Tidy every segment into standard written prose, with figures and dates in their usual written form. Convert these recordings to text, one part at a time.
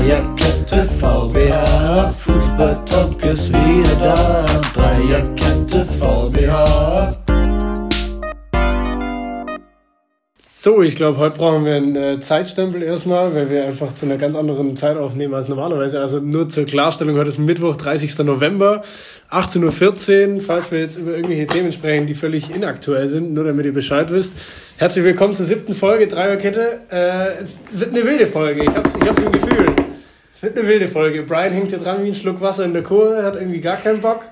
Dreierkette VBH, Fußballtalk ist wieder da. Dreierkette VBH. So, ich glaube, heute brauchen wir einen Zeitstempel erstmal, weil wir einfach zu einer ganz anderen Zeit aufnehmen als normalerweise. Also nur zur Klarstellung, heute ist Mittwoch, 30. November, 18.14 Uhr. Falls wir jetzt über irgendwelche Themen sprechen, die völlig inaktuell sind, nur damit ihr Bescheid wisst. Herzlich willkommen zur 7. Folge Dreierkette. Wird eine wilde Folge, ich hab's im Gefühl. Es wird eine wilde Folge. Brian hängt hier dran wie ein Schluck Wasser in der Kurve, hat irgendwie gar keinen Bock.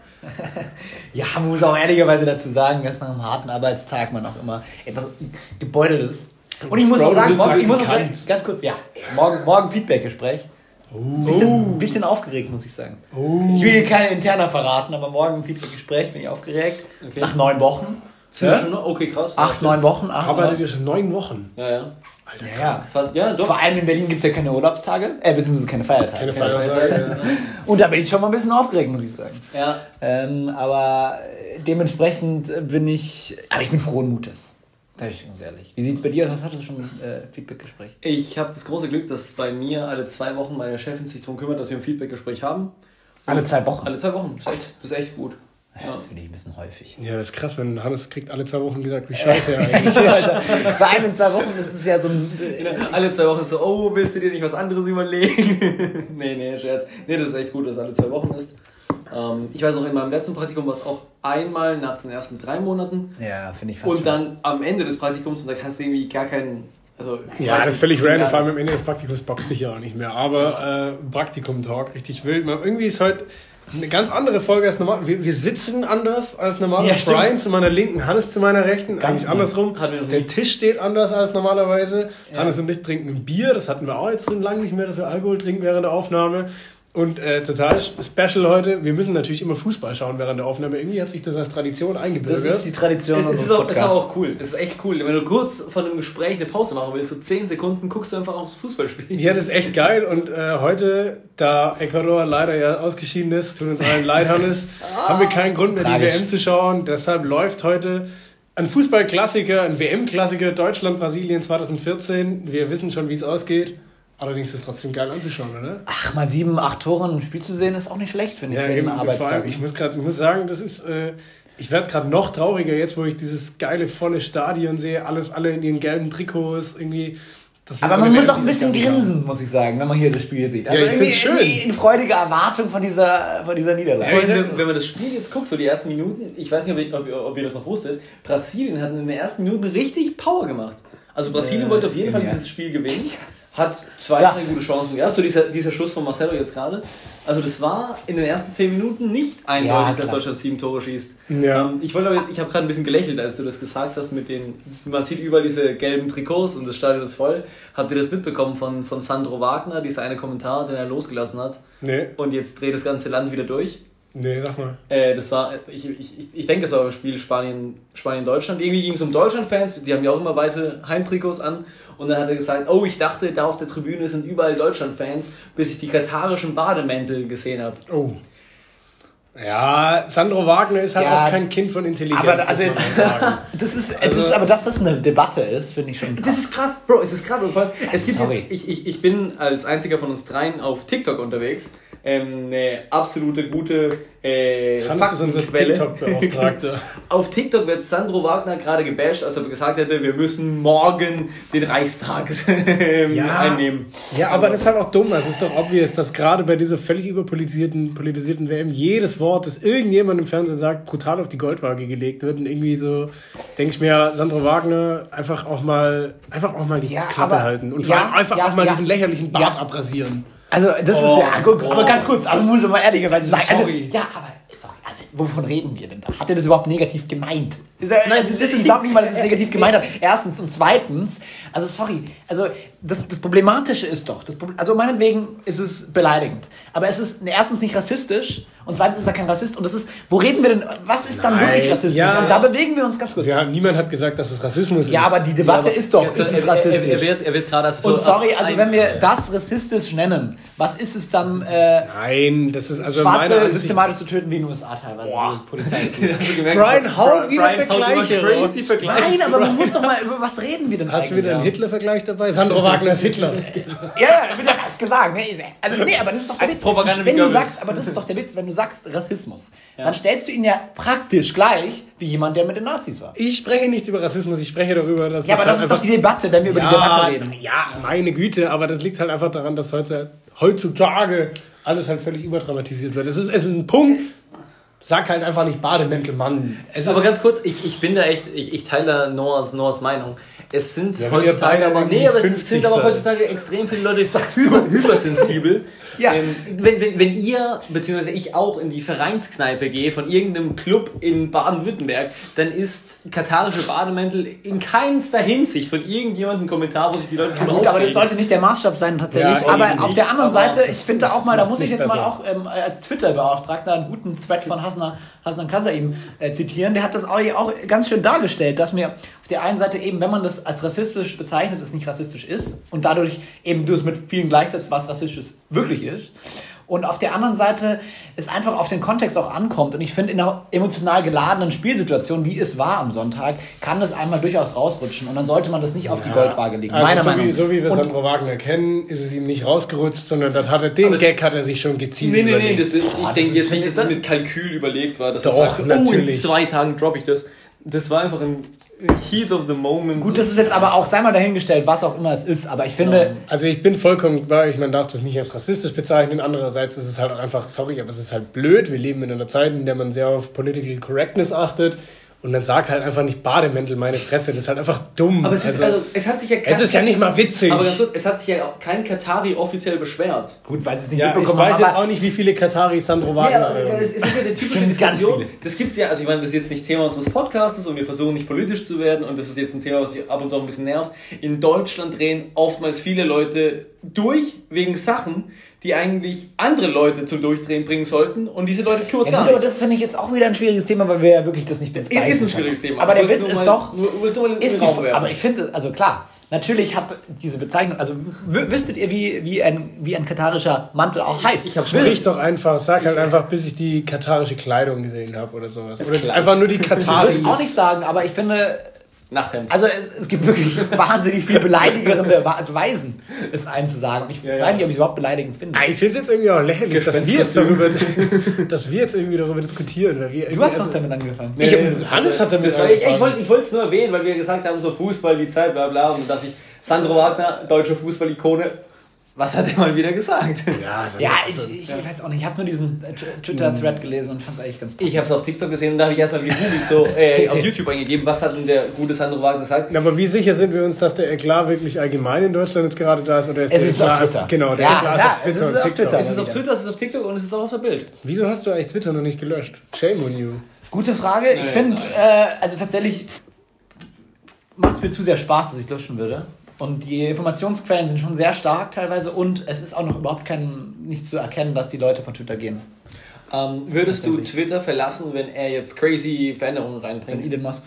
Ja, man muss auch ehrlicherweise dazu sagen, dass nach einem harten Arbeitstag man auch immer etwas gebeutelt ist. Und ich muss auch sagen, ganz kurz, ja, morgen Feedbackgespräch. Bisschen aufgeregt, muss ich sagen. Ich will hier keine interner verraten, aber morgen Feedbackgespräch, bin ich aufgeregt. Okay. Nach 9 Wochen. Okay, krass. 9 Wochen. Arbeitet ihr schon 9 Wochen? Ja. Alter, ja. Fast, ja, doch. Vor allem in Berlin gibt es ja keine Urlaubstage, beziehungsweise keine Feiertage. Keine Feiertage. Und da bin ich schon mal ein bisschen aufgeregt, muss ich sagen. Ja. Aber dementsprechend bin ich frohen Mutes. Da bin ich ganz ehrlich. Wie sieht es bei dir aus? Was hattest du schon Feedbackgespräch? Ich habe das große Glück, dass bei mir alle 2 Wochen meine Chefin sich darum kümmert, dass wir ein Feedbackgespräch haben. Alle 2 Wochen? Alle 2 Wochen. Das ist echt gut. Ja, das finde ich ein bisschen häufig. Ja, das ist krass, wenn Hannes kriegt alle 2 Wochen gesagt, wie scheiße er eigentlich ist. Bei einem in 2 Wochen ist es ja so ein... alle 2 Wochen ist so, willst du dir nicht was anderes überlegen? nee, Scherz. Nee, das ist echt gut, dass es alle 2 Wochen ist. Ich weiß noch, in meinem letzten Praktikum war es auch einmal nach den ersten 3 Monaten. Ja, finde ich fast. Und dann am Ende des Praktikums, und da kannst du irgendwie gar keinen... Ja, das ist völlig random, vor allem am Ende des Praktikums boxt sich ja auch nicht mehr. Aber Praktikum-Talk, richtig wild. Irgendwie ist heute eine ganz andere Folge als normal. Wir sitzen anders als normal. Ja, Brian zu meiner linken, Hannes zu meiner rechten. Ganz eigentlich andersrum. Der Tisch steht anders als normalerweise. Ja. Hannes und ich trinken ein Bier. Das hatten wir auch jetzt schon lange nicht mehr, dass wir Alkohol trinken während der Aufnahme. Und total special heute, wir müssen natürlich immer Fußball schauen während der Aufnahme. Irgendwie hat sich das als Tradition eingebürgert. Das ist die Tradition unseres Podcasts. Ist auch cool. Es ist echt cool. Wenn du kurz von einem Gespräch eine Pause machen willst, so 10 Sekunden, guckst du einfach aufs Fußballspiel. Ja, das ist echt geil. Und heute, da Ecuador leider ja ausgeschieden ist, tut uns allen leid, Hannes, haben wir keinen Grund mehr, die WM zu schauen. Deshalb läuft heute ein Fußballklassiker, ein WM-Klassiker, Deutschland-Brasilien 2014. Wir wissen schon, wie es ausgeht. Allerdings ist es trotzdem geil anzuschauen, oder? Ach, mal 7, 8 Tore in einem Spiel zu sehen, ist auch nicht schlecht, finde ich. Ja, eben, vor allem, ich muss sagen, das ist, ich werde gerade noch trauriger jetzt, wo ich dieses geile, volle Stadion sehe, alle in ihren gelben Trikots, irgendwie. Aber man muss auch ein bisschen grinsen, muss ich sagen, wenn man hier das Spiel sieht. Also ja, ich finde es schön. In freudiger Erwartung von dieser Niederlage. Wenn man das Spiel jetzt guckt, so die ersten Minuten, ich weiß nicht, ob ihr das noch wusstet, Brasilien hat in den ersten Minuten richtig Power gemacht. Also Brasilien wollte auf jeden Fall dieses Spiel gewinnen. Hat 2, 3 gute Chancen gehabt, so dieser Schuss von Marcelo jetzt gerade. Also das war in den ersten 10 Minuten nicht eindeutig, dass Deutschland 7 Tore schießt. Ja. Ich habe gerade ein bisschen gelächelt, als du das gesagt hast, man sieht überall diese gelben Trikots und das Stadion ist voll. Habt ihr das mitbekommen von Sandro Wagner, dieser eine Kommentar, den er losgelassen hat? Nee. Und jetzt dreht das ganze Land wieder durch? Nee, sag mal. Das war, ich denke, das war das Spiel Spanien-Deutschland. Irgendwie ging es um Deutschland-Fans, die haben ja auch immer weiße Heimtrikots an. Und dann hat er gesagt, ich dachte, da auf der Tribüne sind überall Deutschland-Fans, bis ich die katarischen Bademäntel gesehen habe. Oh. Ja, Sandro Wagner ist halt auch kein Kind von Intelligenz. Aber also jetzt, aber dass das eine Debatte ist, finde ich schon krass. Das ist krass, Bro, es ist krass. Und vor allem, ich bin als einziger von uns dreien auf TikTok unterwegs. Eine absolute gute Hannes ist unser TikTok-Beauftragter. Auf TikTok wird Sandro Wagner gerade gebasht, als er gesagt hätte, wir müssen morgen den Reichstag einnehmen. Ja, aber das ist halt auch dumm. Es ist doch obvious, dass gerade bei dieser völlig politisierten WM jedes Wort, das irgendjemand im Fernsehen sagt, brutal auf die Goldwaage gelegt wird. Und irgendwie so, denke ich mir, Sandro Wagner einfach auch mal die Klappe halten. Und vor allem einfach auch mal diesen lächerlichen Bart abrasieren. Also, das ist aber ganz kurz, aber muss ich mal ehrlicherweise sagen. Sorry. Wovon reden wir denn da? Hat er das überhaupt negativ gemeint? Nein, ich glaube nicht mal, dass er es negativ gemeint hat. Erstens und zweitens, das Problematische ist doch, also meinetwegen ist es beleidigend, aber es ist erstens nicht rassistisch Und zweitens ist er kein Rassist. Und das ist, wo reden wir denn, was ist dann wirklich Rassismus? Ja, und da bewegen wir uns ganz kurz. Ja, niemand hat gesagt, dass es Rassismus ist. Ja, aber die Debatte ist doch, ist es rassistisch? Er wird gerade so. Und sorry, also wenn wir das rassistisch nennen, was ist es dann? Nein, das ist also Schwarze systematisch zu töten wie in den USA teilweise. Brian haut wieder Vergleiche. Crazy Vergleiche. Nein, aber man muss doch mal, über was reden wir denn eigentlich? Hast du wieder einen Hitler-Vergleich dabei? Sandro Wagner ist Hitler. Ja, wird ja fast gesagt. Ne? Also, nee, aber das ist doch der Witz. Wenn du sagst, aber das ist doch der Witz, wenn du sagst Rassismus, dann stellst du ihn ja praktisch gleich wie jemand, der mit den Nazis war. Ich spreche nicht über Rassismus, ich spreche darüber, dass... Ja, aber das ist doch die Debatte, wenn wir über die Debatte reden. Ja, meine Güte, aber das liegt halt einfach daran, dass heutzutage alles halt völlig überdramatisiert wird. Es ist ein Punkt... Sag halt einfach nicht Bademäntel, Mann. Aber ganz kurz, ich bin da echt, ich teile da Noahs Meinung. Es sind heutzutage heutzutage extrem viele Leute hypersensibel. Ja. Wenn ihr, beziehungsweise ich auch in die Vereinskneipe gehe von irgendeinem Club in Baden-Württemberg, dann ist katarische Bademäntel in keinster Hinsicht von irgendjemandem ein Kommentar, wo sich die Leute drüber aufregen. Aber das sollte nicht der Maßstab sein tatsächlich. Ja, aber auf der anderen Seite, ich finde auch mal, da muss ich jetzt mal auch als Twitter-Beauftragter einen guten Thread von Hassan Kasaim zitieren. Der hat das auch ganz schön dargestellt, dass mir auf der einen Seite eben, wenn man das als rassistisch bezeichnet, es nicht rassistisch ist und dadurch eben du es mit vielen gleichsetzt, was rassistisch wirklich ist. Und auf der anderen Seite es einfach auf den Kontext auch ankommt. Und ich finde, in einer emotional geladenen Spielsituation, wie es war am Sonntag, kann das einmal durchaus rausrutschen. Und dann sollte man das nicht auf die Goldwaage legen. Also meiner Meinung nach. So wie wir Sandro Wagner kennen, ist es ihm nicht rausgerutscht, sondern den Gag hat er sich schon gezielt überlegt. Ich denke jetzt nicht, dass es mit Kalkül überlegt war. Dass er sagt, natürlich. In 2 Tagen droppe ich das. Das war einfach ein Heat of the Moment. Gut, das ist jetzt aber auch, sei mal dahingestellt, was auch immer es ist, aber ich finde... Also ich bin vollkommen bei euch, man darf das nicht als rassistisch bezeichnen, andererseits ist es halt auch einfach, sorry, aber es ist halt blöd, wir leben in einer Zeit, in der man sehr auf Political Correctness achtet. Und dann sag halt einfach nicht Bademäntel, meine Fresse. Das ist halt einfach dumm. Aber es hat sich ja es ist ja nicht mal witzig. Aber ganz kurz, es hat sich ja auch kein Katari offiziell beschwert. Gut, weil es nicht mitbekommen haben. Ich weiß jetzt auch nicht, wie viele Kataris Sandro Wagner es ist ja eine typische Diskussion. Das gibt's ja, also ich meine, das ist jetzt nicht Thema unseres Podcasts und wir versuchen nicht politisch zu werden und das ist jetzt ein Thema, was sich ab und zu auch ein bisschen nervt. In Deutschland drehen oftmals viele Leute durch wegen Sachen, die eigentlich andere Leute zum Durchdrehen bringen sollten und diese Leute kümmern sich gar nicht. Aber das finde ich jetzt auch wieder ein schwieriges Thema, weil wir ja wirklich das nicht beweisen. Ist ein schwieriges Thema. Aber der Witz ist doch, aber ich finde, also klar, natürlich habe diese Bezeichnung, also wüsstet ihr, wie ein katarischer Mantel auch heißt? Sprich doch einfach, sag halt einfach, bis ich die katarische Kleidung gesehen habe oder sowas. Oder einfach nur die Kataris. Ich würde es auch nicht sagen, aber ich finde... Nachthemd. Also es gibt wirklich wahnsinnig viel beleidigende Weisen, es einem zu sagen. Ich weiß nicht, ob ich es überhaupt beleidigend finde. Ich finde es jetzt irgendwie auch lächerlich, dass wir jetzt irgendwie darüber diskutieren. Weil du hast doch damit angefangen. Hannes hat damit angefangen. Ich wollte es nur erwähnen, weil wir gesagt haben, so Fußball, die Zeit, bla bla. Und dann dachte ich, Sandro Wagner, deutsche Fußball-Ikone. Was hat er mal wieder gesagt? Ich weiß auch nicht. Ich habe nur diesen Twitter-Thread gelesen und fand es eigentlich ganz cool. Ich habe es auf TikTok gesehen und da habe ich erstmal gegoogelt, auf YouTube eingegeben, was hat denn der gute Sandro Wagner gesagt. Aber wie sicher sind wir uns, dass der Eklat wirklich allgemein in Deutschland jetzt gerade da ist? Oder ist es ist auf Twitter. Genau, der ist auf Twitter und TikTok. Es ist auf Twitter, es ist auf TikTok und es ist auch auf der Bild. Wieso hast du eigentlich Twitter noch nicht gelöscht? Shame on you. Gute Frage. Ich finde, also tatsächlich macht es mir zu sehr Spaß, dass ich löschen würde. Und die Informationsquellen sind schon sehr stark teilweise und es ist auch noch überhaupt nicht zu erkennen, dass die Leute von Twitter gehen. Würdest du Twitter verlassen, wenn er jetzt crazy Veränderungen reinbringt? Wenn Elon Musk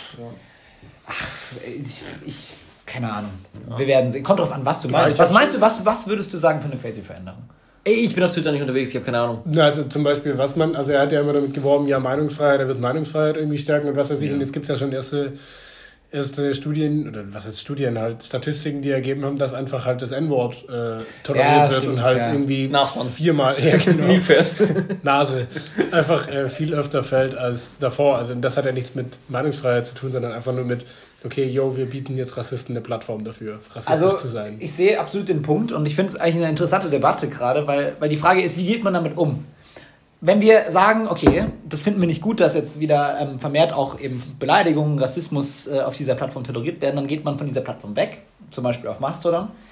ich keine Ahnung. Ja. Wir werden sehen. Kommt drauf an, was du meinst. Was meinst du, was würdest du sagen für eine crazy Veränderung? Ich bin auf Twitter nicht unterwegs, ich habe keine Ahnung. Also zum Beispiel, er hat ja immer damit geworben, ja Meinungsfreiheit, er wird Meinungsfreiheit irgendwie stärken und was weiß ich. Und jetzt gibt es ja schon erste Studien, oder was heißt Studien, halt Statistiken, die ergeben haben, dass einfach halt das N-Wort toleriert wird und halt irgendwie Nashorn. 4-mal Nase einfach viel öfter fällt als davor. Also das hat ja nichts mit Meinungsfreiheit zu tun, sondern einfach nur mit, okay, wir bieten jetzt Rassisten eine Plattform dafür, rassistisch zu sein. Ich sehe absolut den Punkt und ich finde es eigentlich eine interessante Debatte gerade, weil die Frage ist, wie geht man damit um? Wenn wir sagen, okay, das finden wir nicht gut, dass jetzt wieder vermehrt auch eben Beleidigungen, Rassismus auf dieser Plattform toleriert werden, dann geht man von dieser Plattform weg, zum Beispiel auf Mastodon.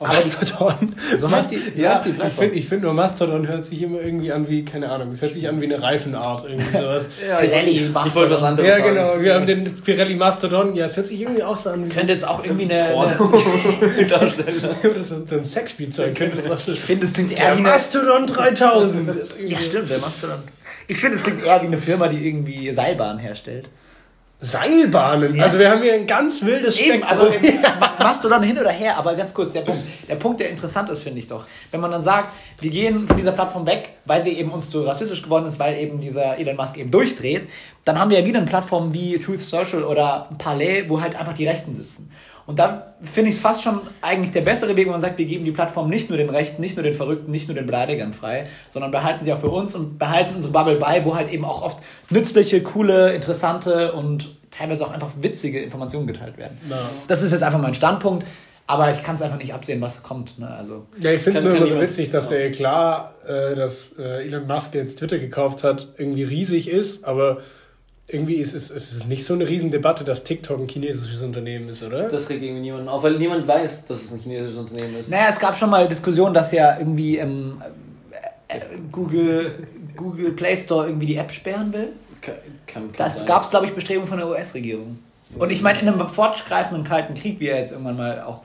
Mastodon. So heißt die Plattform. Ich finde nur Mastodon hört sich immer irgendwie an wie, keine Ahnung, es hört sich an wie eine Reifenart, irgendwie sowas. Pirelli Mastodon. Ich wollte was anderes sagen. Ja, genau, wir haben den Pirelli Mastodon, ja, es hört sich irgendwie auch so an wie... Könnte jetzt auch irgendwie eine darstellen. Oder so ein Sexspielzeug. Ich finde, es klingt eher der wie Mastodon 3000. Ja, stimmt, der Mastodon. Ich finde, es klingt eher wie eine Firma, die irgendwie Seilbahnen herstellt. Seilbahnen? Ja. Also wir haben hier ein ganz wildes Spektrum. Also Mastodon hin oder her, aber ganz kurz, der Punkt, der interessant ist, finde ich doch. Wenn man dann sagt, wir gehen von dieser Plattform weg, weil sie eben uns zu rassistisch geworden ist, weil eben dieser Elon Musk eben durchdreht, dann haben wir ja wieder eine Plattform wie Truth Social oder Parler, wo halt einfach die Rechten sitzen. Und da finde ich es fast schon eigentlich der bessere Weg, wenn man sagt, wir geben die Plattform nicht nur den Rechten, nicht nur den Verrückten, nicht nur den Beleidigern frei, sondern behalten sie auch für uns und behalten unsere Bubble bei, wo halt eben auch oft nützliche, coole, interessante und teilweise auch einfach witzige Informationen geteilt werden. No. Das ist jetzt einfach mein Standpunkt, aber ich kann es einfach nicht absehen, was kommt. Ne? Also, ja, ich finde es nur immer so witzig, dass dass Elon Musk jetzt Twitter gekauft hat, irgendwie riesig ist, aber irgendwie ist es nicht so eine Riesendebatte, dass TikTok ein chinesisches Unternehmen ist, oder? Das regt irgendwie niemanden auf, weil niemand weiß, dass es ein chinesisches Unternehmen ist. Naja, es gab schon mal Diskussionen, dass ja irgendwie Google Play Store irgendwie die App sperren will. Das gab es, glaube ich, Bestrebungen von der US-Regierung. Und ich meine, in einem fortschreitenden Kalten Krieg, wie er jetzt irgendwann mal auch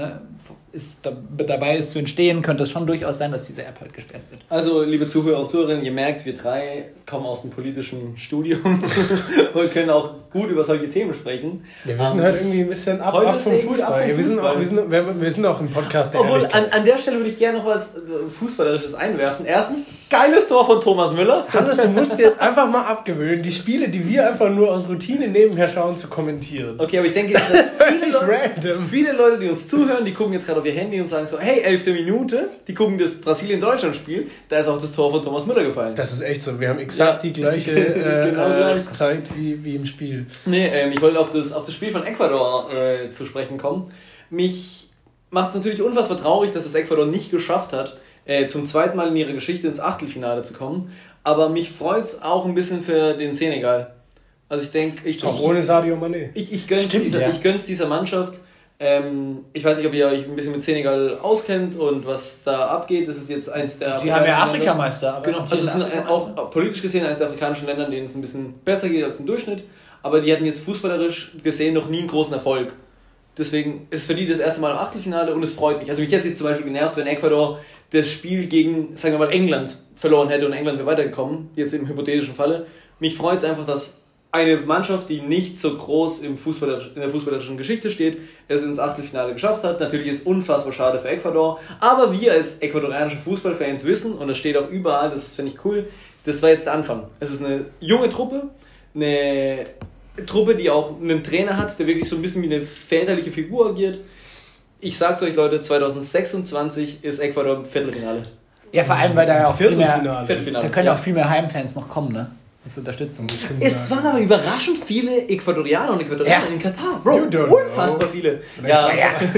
dabei ist zu entstehen, könnte es schon durchaus sein, dass diese App halt gesperrt wird. Also, liebe Zuhörer und Zuhörerinnen, ihr merkt, wir drei kommen aus dem politischen Studium und können auch gut über solche Themen sprechen. Wir wissen halt irgendwie ein bisschen ab vom Fußball. Wir sind auch im Podcast der Obwohl, an der Stelle würde ich gerne noch was Fußballerisches einwerfen. Erstens, geiles Tor von Thomas Müller. Hannes, du musst dir jetzt einfach mal abgewöhnen, die Spiele, die wir einfach nur aus Routine nebenher schauen, zu kommentieren. Okay, aber ich denke, viele Leute, die uns zuhören, die gucken jetzt gerade auf ihr Handy und sagen so, hey, 11. Minute, die gucken das Brasilien-Deutschland-Spiel, da ist auch das Tor von Thomas Müller gefallen. Das ist echt so, wir haben exakt die gleiche Zeit wie im Spiel. Nee, ich wollte auf das Spiel von Ecuador zu sprechen kommen. Mich macht es natürlich unfassbar traurig, dass es Ecuador nicht geschafft hat, zum zweiten Mal in ihrer Geschichte ins Achtelfinale zu kommen, aber mich freut es auch ein bisschen für den Senegal. Also ich denke... Auch ohne Sadio Mané. Ich gönn's dieser Mannschaft. Ich weiß nicht, ob ihr euch ein bisschen mit Senegal auskennt und was da abgeht. Das ist jetzt eins der... Die haben ja Afrikameister. Aber genau, also es sind auch politisch gesehen eines der afrikanischen Länder, denen es ein bisschen besser geht als im Durchschnitt. Aber die hatten jetzt fußballerisch gesehen noch nie einen großen Erfolg. Deswegen ist für die das erste Mal im Achtelfinale und es freut mich. Also mich hätte es jetzt zum Beispiel genervt, wenn Ecuador das Spiel gegen, sagen wir mal, England verloren hätte und England wäre weitergekommen, jetzt im hypothetischen Falle. Mich freut es einfach, dass eine Mannschaft, die nicht so groß in der fußballerischen Geschichte steht, es ins Achtelfinale geschafft hat. Natürlich ist es unfassbar schade für Ecuador, aber wir als ecuadorianische Fußballfans wissen, und das steht auch überall, das finde ich cool, das war jetzt der Anfang. Es ist eine junge Truppe, eine Truppe, die auch einen Trainer hat, der wirklich so ein bisschen wie eine väterliche Figur agiert. Ich sag's euch, Leute, 2026 ist Ecuador im Viertelfinale. Ja, vor allem, weil da ja auch Viertelfinale. Da können ja auch viel mehr Heimfans noch kommen, ne? Als Unterstützung. Es waren aber überraschend viele Ecuadorianer und Ecuadorianer in Katar. Bro, unfassbar viele. Ja.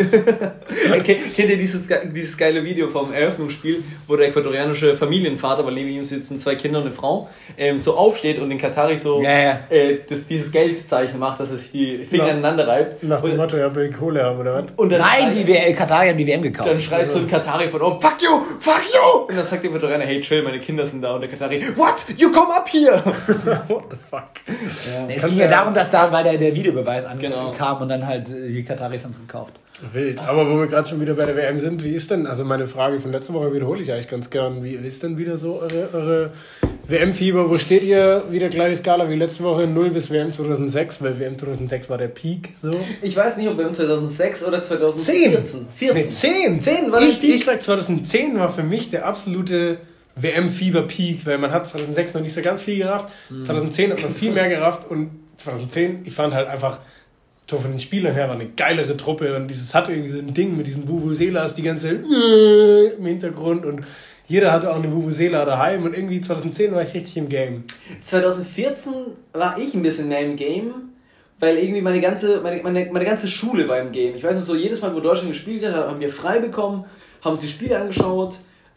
Kennt ihr dieses geile Video vom Eröffnungsspiel, wo der ecuadorianische Familienvater, weil neben ihm sitzen 2 Kinder und eine Frau, so aufsteht und den Katari so dieses Geldzeichen macht, dass er sich die Finger aneinander reibt. Nach dem Motto, ja, will ich Kohle haben, oder was? Und nein, die Katari haben die WM gekauft. Dann schreit so ein Katari von oben, fuck you, fuck you! Und dann sagt der Ecuadorianer, hey chill, meine Kinder sind da. Und der Katari, what? You come up here! What the fuck? Ja. Es ging ja darum, dass da weil der Videobeweis kam und dann halt die Kataris haben es gekauft. Wild. Aber wo wir gerade schon wieder bei der WM sind, wie ist denn, also meine Frage von letzter Woche wiederhole ich eigentlich ganz gern, wie ist denn wieder so eure WM-Fieber? Wo steht ihr? Wieder gleiche Skala wie letzte Woche, 0 bis WM 2006, weil WM 2006 war der Peak. So. Ich weiß nicht, ob WM 2006 oder 2014. 10 war das Peak. Ich sag 2010 war für mich der absolute WM-Fieber-Peak, weil man hat 2006 noch nicht so ganz viel gerafft, 2010 hat man viel mehr gerafft und 2010, ich fand halt einfach, von den Spielern her war eine geilere Truppe und dieses hatte irgendwie so ein Ding mit diesen Vuvuzelas die ganze im Hintergrund und jeder hatte auch eine Vuvuzela daheim und irgendwie 2010 war ich richtig im Game. 2014 war ich ein bisschen mehr im Game, weil irgendwie meine ganze Schule war im Game. Ich weiß noch so, jedes Mal, wo Deutschland gespielt hat, haben wir frei bekommen, haben uns die Spiele angeschaut.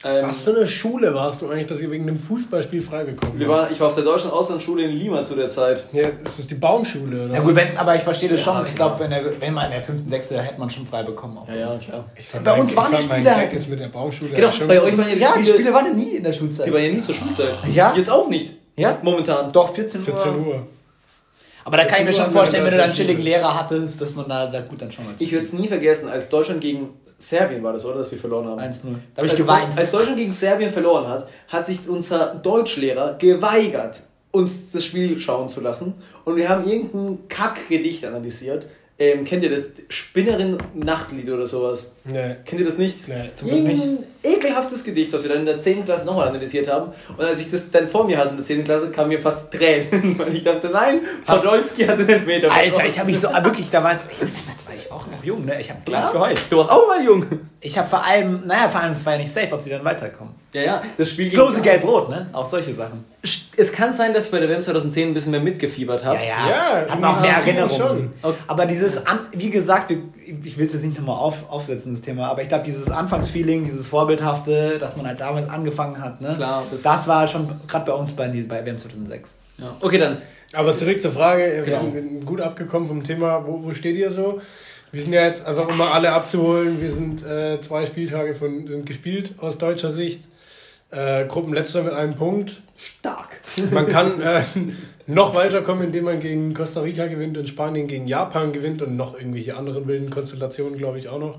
Was für eine Schule warst du eigentlich, dass ihr wegen einem Fußballspiel freigekommen seid? Ich war auf der deutschen Auslandsschule in Lima zu der Zeit. Ja, das ist die Baumschule, oder? Ja gut, aber ich verstehe das schon. Ich glaube, wenn man in der 5., 6. hätte man schon frei bekommen. Ja, klar. Bei uns waren die Spiele ist mit der Baumschule. Genau, bei euch waren ja die Spiele waren ja nie in der Schulzeit. Die waren ja nie zur Schulzeit. Ja? Jetzt auch nicht. Ja? Momentan. Doch, 14 Uhr. Aber da kann ich mir schon vorstellen, wenn du dann einen chilligen Lehrer hattest, dass man da sagt, gut, dann schon mal. Ich würde es nie vergessen, als Deutschland gegen Serbien war das, oder? Dass wir verloren haben. 1-0. Da habe ich geweint. Als Deutschland gegen Serbien verloren hat, hat sich unser Deutschlehrer geweigert, uns das Spiel schauen zu lassen. Und wir haben irgendein Kackgedicht analysiert. Kennt ihr das? Spinnerin-Nachtlied oder sowas? Nee. Kennt ihr das nicht? Nee, zum Glück nicht. Ein ekelhaftes Gedicht, was wir dann in der 10. Klasse nochmal analysiert haben. Und als ich das dann vor mir hatte in der 10. Klasse, kamen mir fast Tränen. Weil ich dachte, nein, Podolski hat einen Elfmeter. Alter, ich habe mich so, wirklich damals war ich auch noch jung, ne? Ich habe gleich geheult. Du warst auch mal jung. Ich habe vor allem, es war ja nicht safe, ob sie dann weiterkommen. Ja, das Spiel gegen Klose Gelb-Rot, ne? Auch solche Sachen. Es kann sein, dass ich bei der WM 2010 ein bisschen mehr mitgefiebert habe. Ja, hat man auch mehr Erinnerungen. Schon. Okay. Aber wie gesagt, ich will es jetzt nicht nochmal aufsetzen, das Thema, aber ich glaube, dieses Anfangsfeeling, dieses Vorbildhafte, dass man halt damals angefangen hat, ne? Klar, das war schon gerade bei uns bei WM 2006. Ja. Okay, dann. Aber zurück zur Frage, wir sind gut abgekommen vom Thema, wo steht ihr so? Wir sind ja jetzt, also um mal alle abzuholen, wir sind 2 Spieltage sind gespielt aus deutscher Sicht. Gruppenletzter mit einem Punkt. Stark. Man kann noch weiterkommen, indem man gegen Costa Rica gewinnt und Spanien gegen Japan gewinnt und noch irgendwelche anderen wilden Konstellationen, glaube ich, auch noch.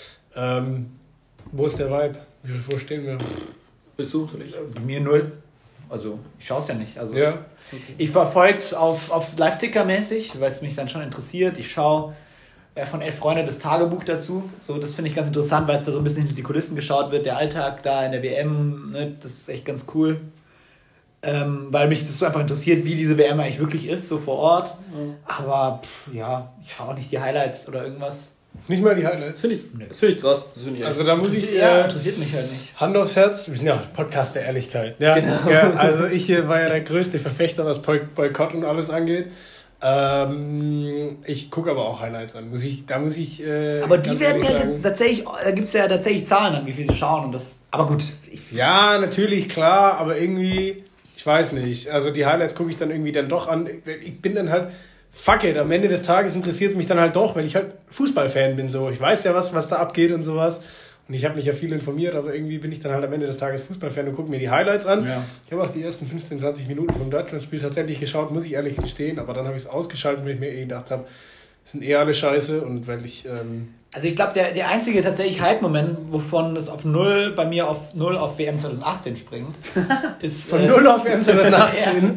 Wo ist der Vibe? Wo stehen wir? Willst du vielleicht? Bei mir 0. Also, ich schaue es ja nicht. Also, ja. Okay. Ich verfolge es auf Live-Ticker-mäßig, weil es mich dann schon interessiert. Ich schaue von 11 Freunde das Tagebuch dazu. So, das finde ich ganz interessant, weil es da so ein bisschen hinter die Kulissen geschaut wird. Der Alltag da in der WM, ne, das ist echt ganz cool. Weil mich das so einfach interessiert, wie diese WM eigentlich wirklich ist, so vor Ort. Mhm. Aber ich schaue auch nicht die Highlights oder irgendwas. Nicht mal die Highlights? Das finde ich krass. Das find ich also da muss ich... interessiert mich halt nicht. Hand aufs Herz, wir sind ja Podcast der Ehrlichkeit. Ja, genau. Ja, also ich hier war ja der größte Verfechter, was Boykott und alles angeht. Ich gucke aber auch Highlights an. Aber die werden ja tatsächlich, da gibt es ja tatsächlich Zahlen an, wie viele schauen. Und das, aber gut. Ja, natürlich, klar, aber irgendwie, ich weiß nicht. Also die Highlights gucke ich dann irgendwie dann doch an. Ich bin dann halt... Fuck it, am Ende des Tages interessiert es mich dann halt doch, weil ich halt Fußballfan bin. So. Ich weiß ja, was da abgeht und sowas. Und ich habe mich ja viel informiert, aber irgendwie bin ich dann halt am Ende des Tages Fußballfan und gucke mir die Highlights an. Ja. Ich habe auch die ersten 15, 20 Minuten vom Deutschlandspiel tatsächlich geschaut, muss ich ehrlich gestehen. Aber dann habe ich es ausgeschaltet, weil ich mir gedacht habe, sind alle scheiße. Und weil ich... Also ich glaube, der einzige tatsächlich Hype-Moment, wovon es bei mir auf 0 auf WM 2018 springt, ist... Von 0 auf WM 2018?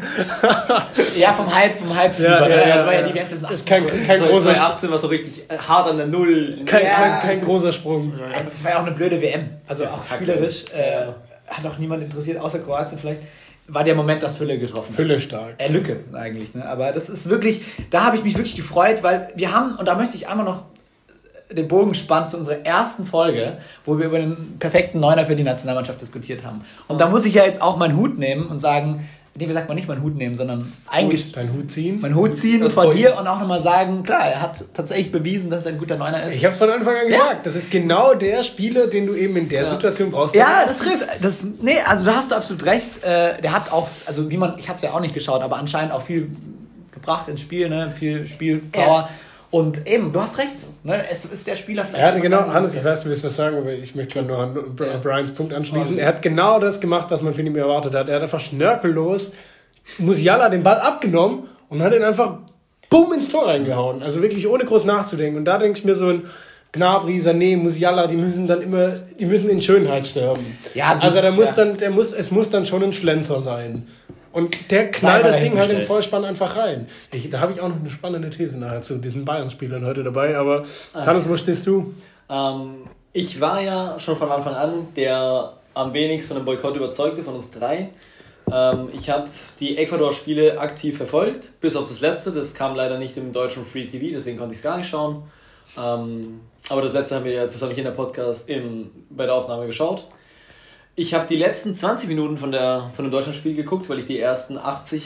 Ja, vom Hype-Fieber. Ja, das war ja die WM 2018. Ist kein großer... 2018 war so richtig hart an der Null. Kein großer Sprung. Es war ja auch eine blöde WM. Also auch spielerisch. Hat auch niemand interessiert, außer Kroatien vielleicht. War der Moment, dass Fülle getroffen hat. Fülle stark. Lücke eigentlich. Ne? Aber das ist wirklich... Da habe ich mich wirklich gefreut, weil wir haben... Und da möchte ich einmal noch den Bogen spannen zu unserer ersten Folge, wo wir über den perfekten Neuner für die Nationalmannschaft diskutiert haben. Und da muss ich ja jetzt auch meinen Hut nehmen und sagen, wie sagt man nicht meinen Hut nehmen, sondern eigentlich deinen Hut ziehen. Meinen Hut ziehen vor dir und auch nochmal sagen, klar, er hat tatsächlich bewiesen, dass er ein guter Neuner ist. Ich habe es von Anfang an gesagt, das ist genau der Spieler, den du eben in der Situation brauchst. Ja, das trifft. Also da hast du absolut recht. Der hat auch, also ich habe es ja auch nicht geschaut, aber anscheinend auch viel gebracht ins Spiel, ne? Viel Spielpower. Ja. Und eben, du hast recht, ne? Es ist der Spieler vielleicht... Er hatte genau, Hannes, ich weiß, du willst was sagen, aber ich möchte noch an Brians Punkt anschließen. Er hat genau das gemacht, was man von ihm erwartet hat. Er hat einfach schnörkellos Musiala den Ball abgenommen und hat ihn einfach bumm ins Tor reingehauen. Also wirklich ohne groß nachzudenken. Und da denke ich mir so ein Gnabry, Sané, Musiala, die müssen in Schönheit sterben. Ja, also es muss dann schon ein Schlenzer sein. Und der knallt das Ding halt im Vollspann einfach rein. Da habe ich auch noch eine spannende These nachher zu diesen Bayern-Spielern heute dabei. Aber Hannes, wo stehst du? Ich war ja schon von Anfang an der am wenigsten von dem Boykott überzeugte von uns 3. Ich habe die Ecuador-Spiele aktiv verfolgt, bis auf das letzte. Das kam leider nicht im deutschen Free TV, deswegen konnte ich es gar nicht schauen. Aber das letzte haben wir ja zusammen hier in der Podcast bei der Aufnahme geschaut. Ich habe die letzten 20 Minuten von dem Deutschlandspiel geguckt, weil ich die ersten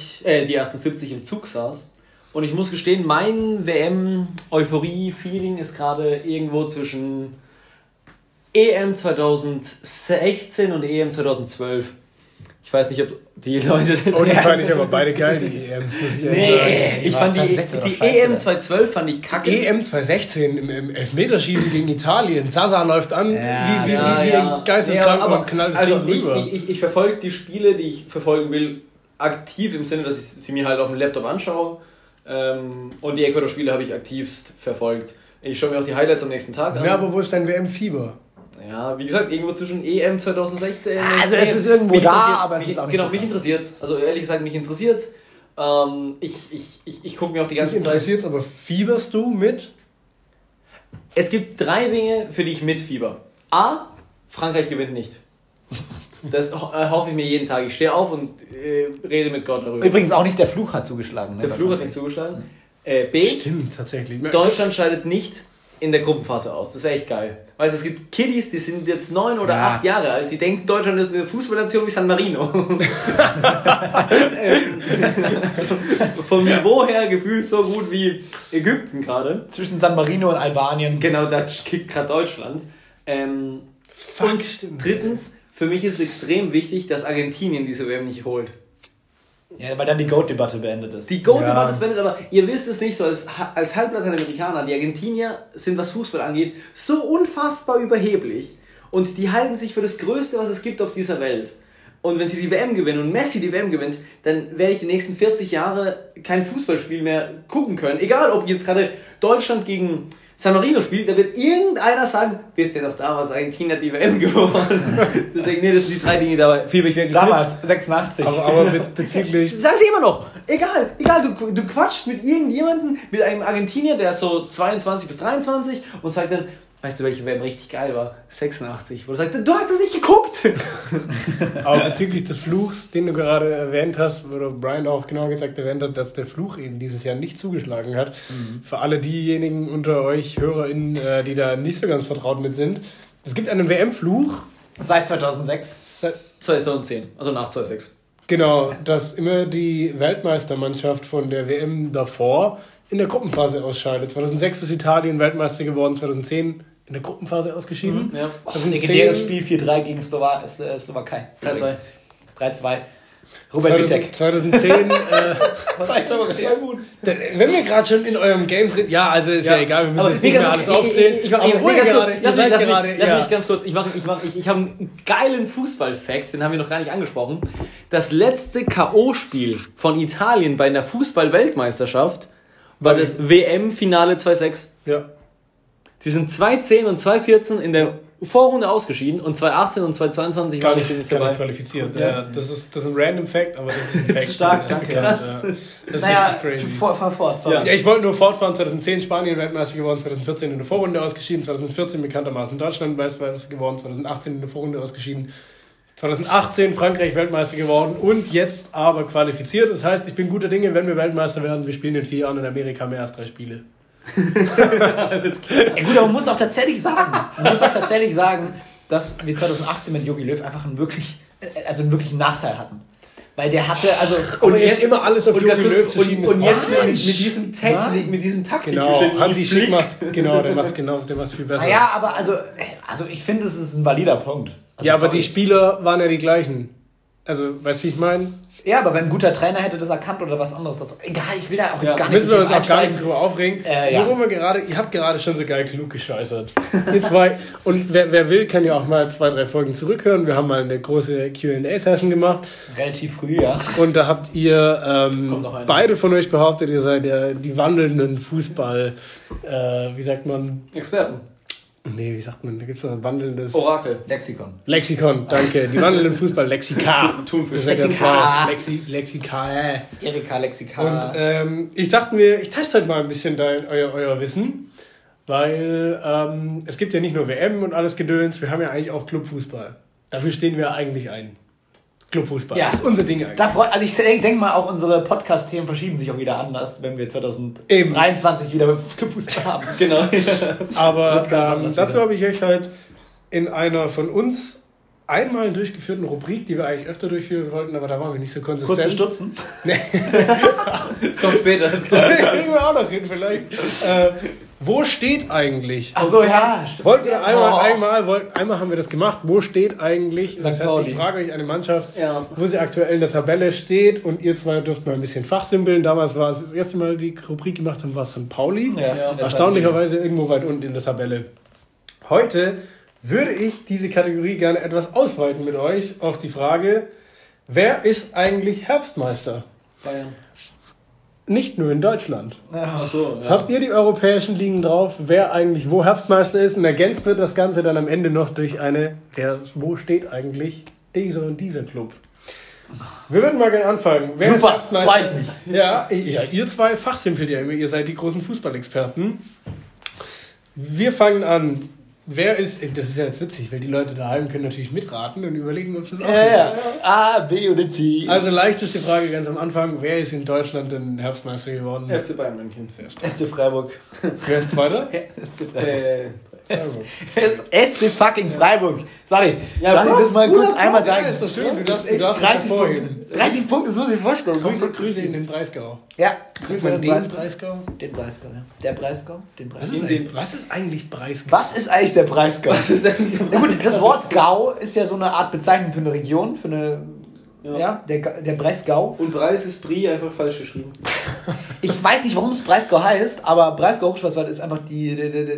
70 im Zug saß. Und ich muss gestehen, mein WM-Euphorie-Feeling ist gerade irgendwo zwischen EM 2006 2016 und EM 2012. Ich weiß nicht, ob die Leute... Oh, die fand ich aber beide geil, die EMs. Ich fand die EM 2012 fand ich kacke. Die EM 2016 im Elfmeterschießen gegen Italien. Sasa läuft an, wie ein geisteskrank und knallt das Ding drüber. Ich verfolge die Spiele, die ich verfolgen will, aktiv im Sinne, dass ich sie mir halt auf dem Laptop anschaue. Und die Ecuador-Spiele habe ich aktivst verfolgt. Ich schaue mir auch die Highlights am nächsten Tag an. Ja, aber wo ist dein WM-Fieber? Ja, wie gesagt, irgendwo zwischen EM 2016 also es ist irgendwo da, aber es ist auch nicht genau, so mich interessiert es. Also ehrlich gesagt, mich interessiert es. Ich gucke mir auch die ganze Zeit... Mich interessiert es, aber fieberst du mit? Es gibt 3 Dinge, für die ich mitfieber. A, Frankreich gewinnt nicht. Das hoffe ich mir jeden Tag. Ich stehe auf und rede mit Gott darüber. Übrigens auch nicht der Fluch hat zugeschlagen. Ne? Der Fluch hat nicht zugeschlagen. B, stimmt, tatsächlich. Deutschland scheidet nicht in der Gruppenphase aus. Das wäre echt geil. Weißt du, es gibt Kiddies, die sind jetzt 9 oder 8 Jahre alt, die denken, Deutschland ist eine Fußballnation wie San Marino. Vom Niveau her gefühlt so gut wie Ägypten gerade. Zwischen San Marino und Albanien. Genau, da kickt gerade Deutschland. Und drittens, für mich ist es extrem wichtig, dass Argentinien diese WM nicht holt. Ja, weil dann die GOAT-Debatte beendet ist. Die GOAT-Debatte ist beendet, aber ihr wisst es nicht so, als Halblateinamerikaner, die Argentinier sind, was Fußball angeht, so unfassbar überheblich und die halten sich für das Größte, was es gibt auf dieser Welt. Und wenn sie die WM gewinnen und Messi die WM gewinnt, dann werde ich die nächsten 40 Jahre kein Fußballspiel mehr gucken können. Egal, ob jetzt gerade Deutschland gegen San Marino spielt, da wird irgendeiner sagen, wisst ihr doch damals, Argentinien hat die WM gewonnen. Deswegen, das sind die 3 Dinge dabei. Viel mich wirklich damals, 86. Aber bezüglich... Sag sie immer noch. Egal, du quatschst mit irgendjemandem, mit einem Argentinier, der ist so 22 bis 23 und sagt dann, weißt du, welche WM richtig geil war? 86. Wo du sagst, du hast es nicht geguckt. Aber bezüglich des Fluchs, den du gerade erwähnt hast, oder Brian auch genau gesagt erwähnt hat, dass der Fluch eben dieses Jahr nicht zugeschlagen hat. Für alle diejenigen unter euch HörerInnen, die da nicht so ganz vertraut mit sind. Es gibt einen WM-Fluch. Seit 2006. 2010, also nach 2006. Genau, dass immer die Weltmeistermannschaft von der WM davor in der Gruppenphase ausscheidet. 2006 ist Italien Weltmeister geworden, 2010 in der Gruppenphase ausgeschieden. Ja. Legendäres Spiel 4-3 gegen Slowakei. 3-2. 3-2. Robert Witek. 2010. Wenn wir gerade schon in eurem Game drin... Ja, also ist ja egal, wir müssen jetzt nicht mehr alles aufzählen. Lass mich ganz kurz. Ich habe einen geilen Fußball-Fact, den haben wir noch gar nicht angesprochen. Das letzte K.O.-Spiel von Italien bei einer Fußball-Weltmeisterschaft war das WM-Finale 2-6. Ja. Die sind 2010 und 2014 in der Vorrunde ausgeschieden und 2018 und 2022 waren die nicht dabei. Qualifiziert. Ja, das ist ein random Fact, aber das ist ein Fact. Das ist stark, danke. Krass. Das ist richtig crazy. Fahr fort. Ja, ich wollte nur fortfahren. 2010 Spanien Weltmeister geworden, 2014 in der Vorrunde ausgeschieden, 2014 bekanntermaßen Deutschland Weltmeister geworden, 2018 in der Vorrunde ausgeschieden, 2018 Frankreich Weltmeister geworden und jetzt aber qualifiziert. Das heißt, ich bin guter Dinge, wenn wir Weltmeister werden. Wir spielen in 4 Jahren in Amerika mehr als 3 Spiele. Alles klar. Ja, gut, aber man muss auch tatsächlich sagen, dass wir 2018 mit Jogi Löw einfach einen wirklichen Nachteil hatten. Weil der hatte, also... Und jetzt immer alles auf Jogi Löw zu schieben. Und jetzt mit diesem Technik, mit diesem Taktik. Genau, Hansi Flick macht der macht's viel besser. Naja, aber also ich finde, es ist ein valider Punkt. Also, ja, aber die Spieler waren ja die gleichen. Also, weißt du, wie ich meine? Ja, aber wenn ein guter Trainer hätte das erkannt oder was anderes. Egal, ich will da auch jetzt gar nicht. Müssen wir uns auch gar nicht drüber aufregen. Worum ihr habt gerade schon so geil klug gescheißert. Ihr zwei. Und wer will, kann ja auch mal 2-3 Folgen zurückhören. Wir haben mal eine große Q&A-Session gemacht. Relativ früh, ja. Und da habt ihr beide von euch behauptet, ihr seid ja die wandelnden Fußball, wie sagt man? Experten. Nee, wie sagt man? Da gibt es noch ein wandelndes... Orakel. Lexikon, danke. Die wandelnden Fußball-Lexika. Thunfisch. Lexika. Erika, Lexika. Und ich dachte mir, ich teste halt mal ein bisschen euer Wissen, weil es gibt ja nicht nur WM und alles Gedöns, wir haben ja eigentlich auch Clubfußball. Dafür stehen wir eigentlich ein. Clubfußball. Ja. Das ist unser Ding eigentlich. Also ich denke mal, auch unsere Podcast-Themen verschieben sich auch wieder anders, wenn wir 2023 wieder Clubfußball haben. Genau. Aber dazu habe ich euch halt in einer von uns einmal durchgeführten Rubrik, die wir eigentlich öfter durchführen wollten, aber da waren wir nicht so konsistent. Kurz zu stutzen? Nee. Das kommt später. Das kriegen wir auch noch hin vielleicht. Wo steht eigentlich? Achso, ja. Wollten wir einmal haben wir das gemacht. Wo steht eigentlich? Das heißt, ich frage euch eine Mannschaft, wo sie aktuell in der Tabelle steht und ihr zwei dürft mal ein bisschen fachsimpeln. Damals war es das erste Mal, die Rubrik gemacht haben, war es St. Pauli. Ja. Erstaunlicherweise irgendwo weit unten in der Tabelle. Heute würde ich diese Kategorie gerne etwas ausweiten mit euch auf die Frage, wer ist eigentlich Herbstmeister? Bayern. Nicht nur in Deutschland. Ach so, ja. Habt ihr die europäischen Ligen drauf, wer eigentlich wo Herbstmeister ist? Und ergänzt wird das Ganze dann am Ende noch durch wo steht eigentlich dieser und dieser Club? Wir würden mal gerne anfangen. Wer ist Herbstmeister? Freue ich mich. Ja, ihr zwei fachsimpelt ja immer, ihr seid die großen Fußballexperten. Wir fangen an. Wer ist, das ist ja jetzt witzig, weil die Leute daheim können natürlich mitraten und überlegen uns das auch. Ja. A, B oder C. Also leichteste Frage ganz am Anfang. Wer ist in Deutschland denn Herbstmeister geworden? FC Bayern München. SC Freiburg. Wer ist Zweiter? SC Freiburg. SC fucking Freiburg. Sorry, ja, darf ich das mal kurz einmal sagen? Ja, ist doch schön, du darfst 30 Punkte. 30 Punkte, das muss ich mir vorstellen. Grüße in den Breisgau. Ja. Grüße in den Breisgau. Den Breisgau, ja. Der Breisgau, den Breisgau. Was ist eigentlich Breisgau? Was ist eigentlich der Breisgau? Na gut, das Wort Gau ist ja so eine Art Bezeichnung für eine Region, für eine... Ja, der Breisgau. Und Breis ist Brie einfach falsch geschrieben. Ich weiß nicht, warum es Breisgau heißt, aber Breisgau-Hochschwarzwald ist einfach die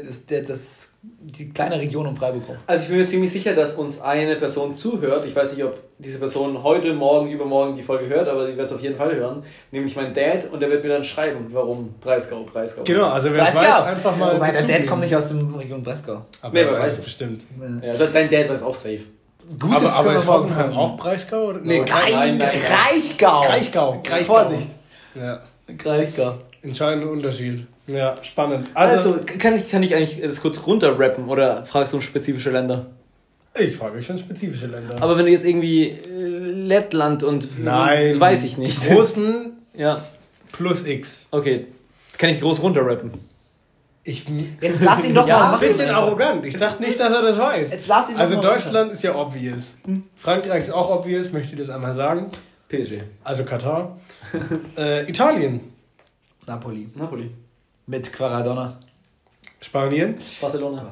kleine Region um Freiburg rum. Also ich bin mir ziemlich sicher, dass uns eine Person zuhört. Ich weiß nicht, ob diese Person heute, morgen, übermorgen die Folge hört, aber die wird es auf jeden Fall hören. Nämlich mein Dad, und der wird mir dann schreiben, warum Breisgau. Genau, also wer es weiß, einfach mal... Wobei der Dad kommt nicht aus der Region Breisgau. Aber er weiß es bestimmt. Ja, dein Dad weiß auch safe. Aber ist Hoffenheim auch Breisgau? Oder? Nee, Kraichgau. Vorsicht. Ja. Kraichgau. Entscheidender Unterschied. Ja, spannend. Also kann ich eigentlich das kurz runterrappen oder fragst du spezifische Länder? Ich frage mich schon spezifische Länder. Aber wenn du jetzt irgendwie Lettland und... Nein. Weiß ich nicht. Die großen plus X. Okay. Kann ich groß runterrappen? Jetzt lass ihn doch mal machen. Das ist ein bisschen arrogant. Ich dachte nicht, dass er das weiß. Jetzt lass ihn doch also mal Deutschland ist ja obvious. Frankreich ist auch obvious, möchte ich das einmal sagen. PSG. Also Katar. Italien. Napoli. Mit Quaradonna. Spanien. Barcelona.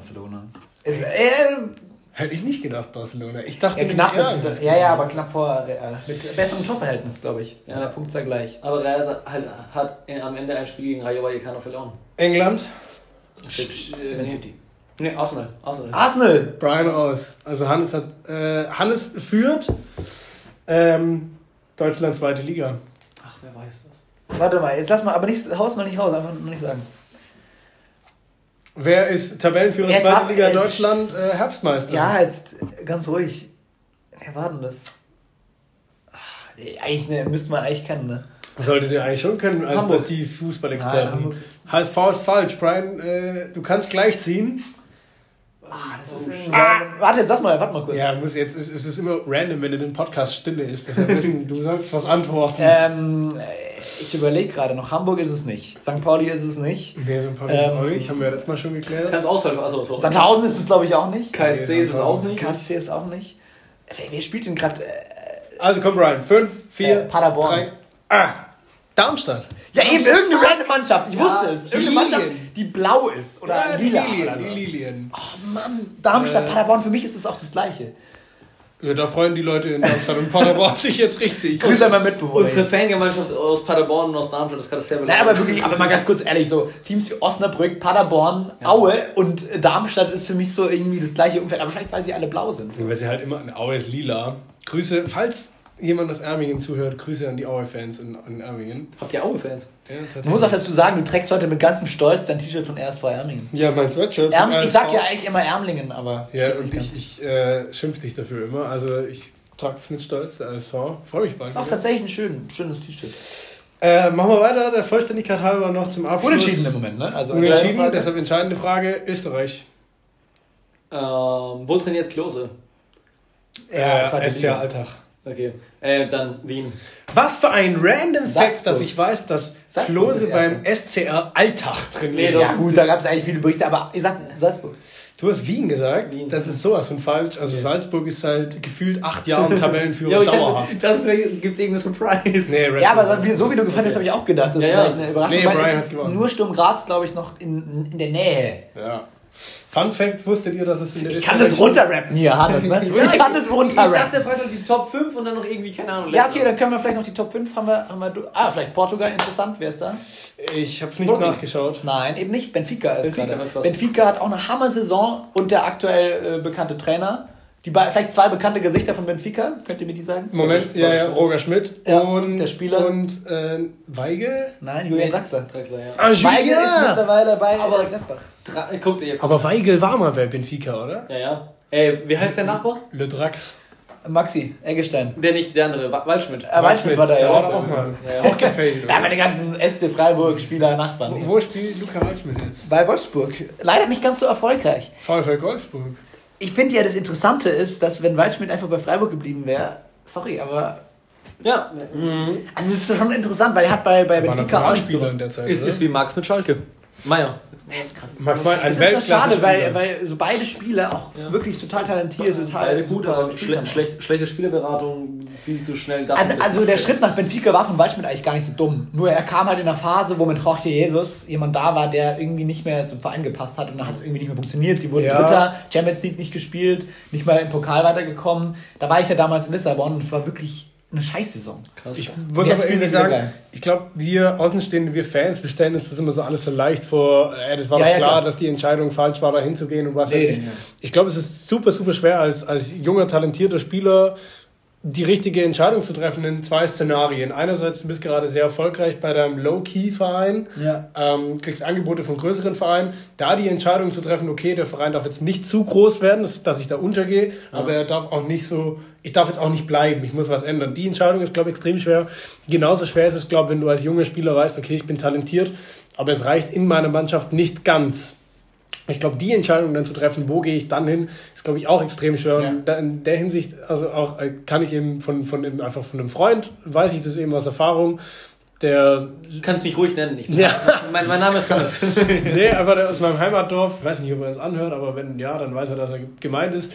Hätte ich nicht gedacht, Barcelona. Ich dachte knapp. Aber knapp vor Real. Mit besserem Torverhältnis, glaube ich. Ja, der Punktzahl gleich. Aber Real hat am Ende ein Spiel gegen Rayo Vallecano verloren. England. Nee, Arsenal. Brian aus. Also Hannes führt Deutschland zweite Liga. Ach, wer weiß das? Warte mal, jetzt haus mal nicht raus, einfach noch nicht sagen. Wer ist Tabellenführer zweite Liga Deutschland Herbstmeister? Ja, jetzt ganz ruhig. Wer war denn das? Eigentlich müsste man eigentlich kennen, ne? Solltet ihr eigentlich schon können als die Fußballexperten. HSV ist falsch, Brian. Du kannst gleich ziehen. Warte, jetzt warte mal kurz. Ja, es ist immer random, wenn in einem Podcast Stille ist. Deshalb wissen, du sollst was antworten. Ich überlege gerade noch. Hamburg ist es nicht. St. Pauli ist es nicht. Nee, St. Pauli ist es auch nicht. Haben wir ja letztes Mal schon geklärt. Kannst ausfallen. Sandhausen ist es, glaube ich, auch nicht. KSC ist es auch nicht. KSC ist auch nicht. Wer spielt denn gerade? Also komm, Brian. 5, 4, Paderborn. 3. Darmstadt. Ja, eben irgendeine random Mannschaft. Ich wusste es. Irgendeine Mannschaft, die blau ist. Oder lila. Die Lilien. Oh Mann. Darmstadt, Paderborn, für mich ist es auch das Gleiche. Ja, da freuen die Leute in Darmstadt und Paderborn sich jetzt richtig. Grüße an meinen Mitbewohner. Unsere Fangemeinschaft aus Paderborn und aus Darmstadt, das kann das selber. Nein, aber wirklich, aber mal ganz kurz ehrlich, so Teams wie Osnabrück, Paderborn, Aue und Darmstadt ist für mich so irgendwie das gleiche Umfeld. Aber vielleicht, weil sie alle blau sind. Weil sie halt immer, Aue ist lila. Grüße, falls jemand aus Ermingen zuhört, Grüße an die Aue-Fans in Ermingen. Habt ihr Aue-Fans? Ja, tatsächlich. Man muss auch dazu sagen, du trägst heute mit ganzem Stolz dein T-Shirt von RSV Ermingen. Ja, mein Sweatshirt von RSV. Ich sag ja eigentlich immer Ermlingen, aber... Ja, und ich schimpf dich dafür immer. Also ich trage es mit Stolz, der RSV. Freue mich bald. Ist auch tatsächlich ein schönes T-Shirt. Machen wir weiter, der Vollständigkeit halber noch zum Abschluss. Unentschieden im Moment, ne? Also Unentschieden, deshalb entscheidende Frage, Österreich. Wo trainiert Klose? SC Alltag. Okay, dann Wien. Was für ein random Fact, dass ich weiß, dass Klose beim SCR Alltag trainiert. Ja gut, da gab es eigentlich viele Berichte, aber ich sag Salzburg. Du hast Wien gesagt, das ist sowas von falsch. Also Salzburg ist seit gefühlt 8 Jahren Tabellenführer dauerhaft. Gibt es irgendeine Surprise? Nee, ja, aber so wie du gefallen hast, habe ich auch gedacht. Das ist eine Überraschung. Nee, Brian hat gewonnen. Nur Sturm Graz, glaube ich, noch in der Nähe. Ja. Fun Fact, wusstet ihr, dass es in der Ich kann das runterrappen hier, Hannes. Ne? Ich kann das runterrappen. Ich dachte, der fragt uns die Top 5 und dann noch irgendwie, keine Ahnung. Ja, okay, dann können wir vielleicht noch die Top 5 haben wir vielleicht Portugal, interessant, wer ist da? Ich habe es nicht nachgeschaut. Nein, eben nicht. Benfica ist gerade. Benfica hat auch eine Hammer-Saison und der aktuell bekannte Trainer. Vielleicht 2 bekannte Gesichter von Benfica, könnt ihr mir die sagen? Moment, Roger Schmidt und der Spieler. Und Weigel? Nein, Julian Draxler. Weigel ist mittlerweile bei Gladbach. Guckt ihr jetzt. Aber Weigel war mal bei Benfica, oder? Ja. Wie heißt der Nachbar? Le Drax. Maxi Eggestein. Der andere, Waldschmidt. Waldschmidt war da, ja. Der war auch mal. Auch gefällt. Ja, meine ganzen SC Freiburg-Spieler Nachbarn. Wo spielt Luca Waldschmidt jetzt? Bei Wolfsburg. Leider nicht ganz so erfolgreich. VfL Wolfsburg. Ich finde ja, das Interessante ist, dass wenn Waldschmidt einfach bei Freiburg geblieben wäre, sorry, aber... Ja. Also es ist schon interessant, weil er hat bei Benfica auch in der Zeit. Ist wie Max mit Schalke. Meier. Das ist krass. Max Meier, ein Weltklasse. Das ist so schade, weil so beide Spieler auch wirklich total talentiert, total gut, aber schlechte Spielerberatung, viel zu schnell. Also der Schritt nach Benfica war von Waldschmidt eigentlich gar nicht so dumm. Nur er kam halt in einer Phase, wo mit Jorge Jesus jemand da war, der irgendwie nicht mehr zum Verein gepasst hat und dann hat es irgendwie nicht mehr funktioniert. Sie wurden Dritter, Champions League nicht gespielt, nicht mal im Pokal weitergekommen. Da war ich ja damals in Lissabon und es war wirklich eine Scheißsaison. Krass. Ich muss aber irgendwie sagen, ich glaube, wir Außenstehende, wir Fans, wir stellen uns das immer so alles so leicht vor. Das war doch klar, dass die Entscheidung falsch war, da hinzugehen und was weiß ich. Ich glaube, es ist super, super schwer, als junger, talentierter Spieler die richtige Entscheidung zu treffen in 2 Szenarien. Einerseits, du bist gerade sehr erfolgreich bei deinem Low-Key-Verein, kriegst Angebote von größeren Vereinen, da die Entscheidung zu treffen, okay, der Verein darf jetzt nicht zu groß werden, dass ich da untergehe, aber er darf auch nicht so, ich darf jetzt auch nicht bleiben, ich muss was ändern. Die Entscheidung ist, glaube ich, extrem schwer. Genauso schwer ist es, glaube ich, wenn du als junger Spieler weißt, okay, ich bin talentiert, aber es reicht in meiner Mannschaft nicht ganz. Ich glaube, die Entscheidung dann zu treffen, wo gehe ich dann hin, ist, glaube ich, auch extrem schwer. Und in der Hinsicht, also auch kann ich eben von einem Freund, weiß ich das eben aus Erfahrung, der... Du kannst mich ruhig nennen. Mein Name ist Hannes. Nee, einfach aus meinem Heimatdorf, ich weiß nicht, ob er das anhört, aber wenn ja, dann weiß er, dass er gemeint ist.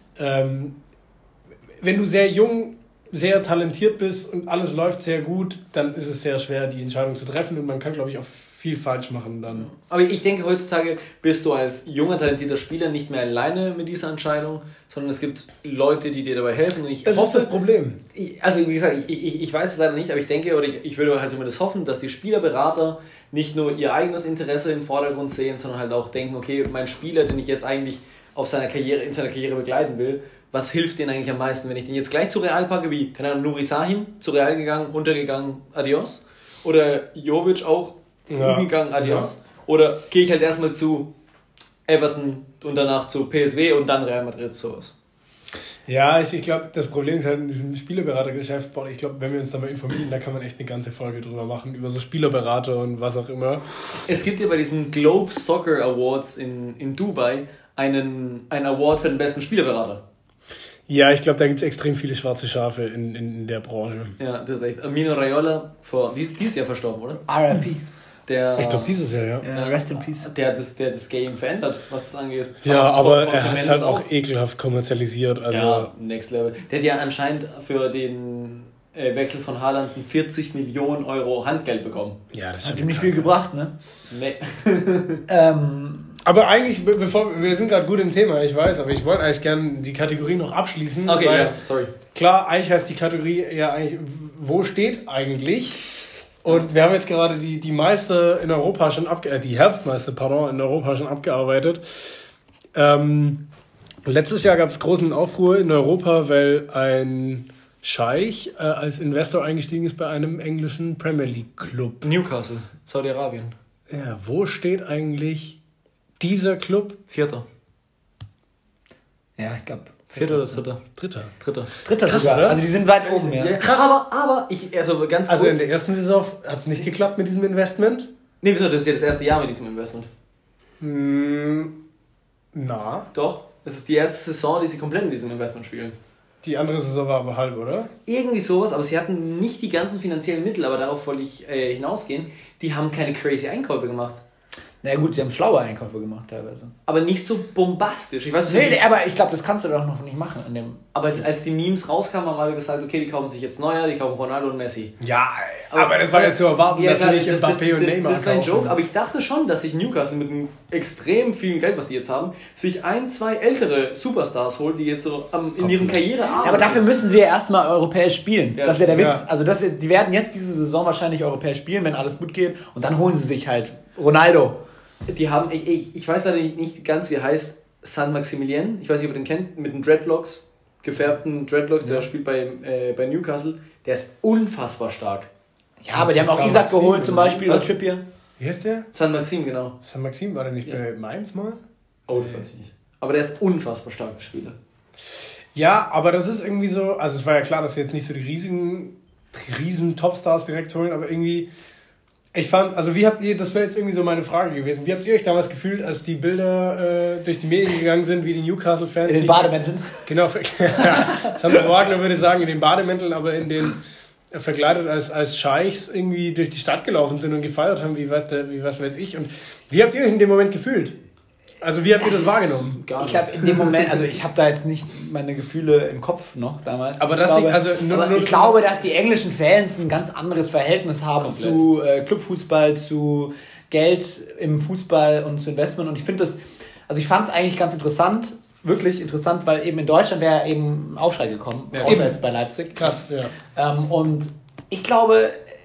Wenn du sehr jung, sehr talentiert bist und alles läuft sehr gut, dann ist es sehr schwer, die Entscheidung zu treffen und man kann, glaube ich, auch viel falsch machen dann. Aber ich denke, heutzutage bist du als junger, talentierter Spieler nicht mehr alleine mit dieser Entscheidung, sondern es gibt Leute, die dir dabei helfen. Und das ist das Problem. Also wie gesagt, ich weiß es leider nicht, aber ich denke, oder ich würde halt immer das hoffen, dass die Spielerberater nicht nur ihr eigenes Interesse im Vordergrund sehen, sondern halt auch denken, okay, mein Spieler, den ich jetzt eigentlich in seiner Karriere begleiten will, was hilft denen eigentlich am meisten, wenn ich den jetzt gleich zu Real packe, wie, keine Ahnung, Nuri Sahin, zu Real gegangen, untergegangen, adios. Oder Jovic auch, gegangen, adios. Oder gehe ich halt erstmal zu Everton und danach zu PSW und dann Real Madrid, sowas. Ja, ich glaube, das Problem ist halt in diesem Spielerberatergeschäft, ich glaube, wenn wir uns da mal informieren, da kann man echt eine ganze Folge drüber machen, über so Spielerberater und was auch immer. Es gibt ja bei diesen Globe Soccer Awards in Dubai einen Award für den besten Spielerberater. Ja, ich glaube, da gibt es extrem viele schwarze Schafe in der Branche. Ja, das ist echt. Mino Raiola, dieses Jahr verstorben, oder? R.I.P. Ich glaube, dieses Jahr, ja. Rest in Peace. Der das Game verändert, was es angeht. Ja, aber er hat es halt auch ekelhaft kommerzialisiert. Also ja, next level. Der hat ja anscheinend für den Wechsel von Haaland 40 Millionen Euro Handgeld bekommen. Ja, das hat ihm nicht viel gebracht, ne? Nee. Aber eigentlich, wir sind gerade gut im Thema, ich weiß, aber ich wollte eigentlich gerne die Kategorie noch abschließen. Okay, weil, ja, sorry. Klar, eigentlich heißt die Kategorie ja eigentlich, wo steht eigentlich? Und wir haben jetzt gerade die Meister in Europa schon die Herbstmeister, in Europa schon abgearbeitet. Letztes Jahr gab es großen Aufruhr in Europa, weil ein Scheich als Investor eingestiegen ist bei einem englischen Premier League Club. Newcastle, Saudi-Arabien. Ja, wo steht eigentlich dieser Club? 4. Ja, ich glaube. 4. oder 3.? 3. Dritter sogar. Oder? Also die sind weit oben, ja. Krass. Aber ganz kurz. Also in der ersten Saison hat es nicht geklappt mit diesem Investment? Nee, das ist ja das erste Jahr mit diesem Investment. Na. Doch. Es ist die erste Saison, die sie komplett mit diesem Investment spielen. Die andere Saison war aber halb, oder? Irgendwie sowas, aber sie hatten nicht die ganzen finanziellen Mittel, aber darauf wollte ich hinausgehen. Die haben keine crazy Einkäufe gemacht. Na gut, sie haben schlaue Einkäufe gemacht teilweise. Aber nicht so bombastisch. Ich weiß, nee, aber ich glaube, das kannst du doch noch nicht machen. Aber als die Memes rauskamen, haben alle gesagt, okay, die kaufen sich jetzt Neuer, die kaufen Ronaldo und Messi. Ja, aber das war ja zu erwarten, dass sie nicht Mbappé und Neymar kaufen. Das ist ein Joke, aber ich dachte schon, dass sich Newcastle mit einem extrem vielen Geld, was die jetzt haben, sich 1, 2 ältere Superstars holt, die jetzt so in ihren Karriere arbeiten. Aber dafür müssen sie ja erstmal europäisch spielen. Ja, das ist ja der Witz. Ja. Also die werden jetzt diese Saison wahrscheinlich europäisch spielen, wenn alles gut geht. Und dann holen sie sich halt Ronaldo. Die haben, ich weiß leider nicht ganz, wie er heißt, San Maximilien, ich weiß nicht, ob ihr den kennt, mit den Dreadlocks, gefärbten Dreadlocks, der spielt bei Newcastle, der ist unfassbar stark. Ja, aber die haben auch Isaac geholt zum Beispiel, oder Trippier. Wie heißt der? San Maxim, genau. San Maxim, war der nicht bei Mainz mal? Oh, das weiß ich nicht. Aber der ist unfassbar starker Spieler. Ja, aber das ist irgendwie so, also es war ja klar, dass sie jetzt nicht so die riesen Topstars direkt holen, aber irgendwie... Ich fand, also wie habt ihr, das wäre jetzt irgendwie so meine Frage gewesen, wie habt ihr euch damals gefühlt, als die Bilder durch die Medien gegangen sind, wie die Newcastle-Fans... In den Bademänteln? Genau, Sandro Wagner würde sagen, in den Bademänteln, aber in den verkleidet als Scheichs irgendwie durch die Stadt gelaufen sind und gefeiert haben, wie was weiß ich. Und wie habt ihr euch in dem Moment gefühlt? Also wie habt ihr das wahrgenommen? Ich glaube, in dem Moment, also ich habe da jetzt nicht meine Gefühle im Kopf noch damals. Aber ich glaube, dass die englischen Fans ein ganz anderes Verhältnis haben zu Clubfußball, zu Geld im Fußball und zu Investment. Und ich finde das, also ich fand es eigentlich ganz interessant, wirklich interessant, weil eben in Deutschland wäre eben ein Aufschrei gekommen, außer jetzt bei Leipzig. Krass, ja. Und ich glaube,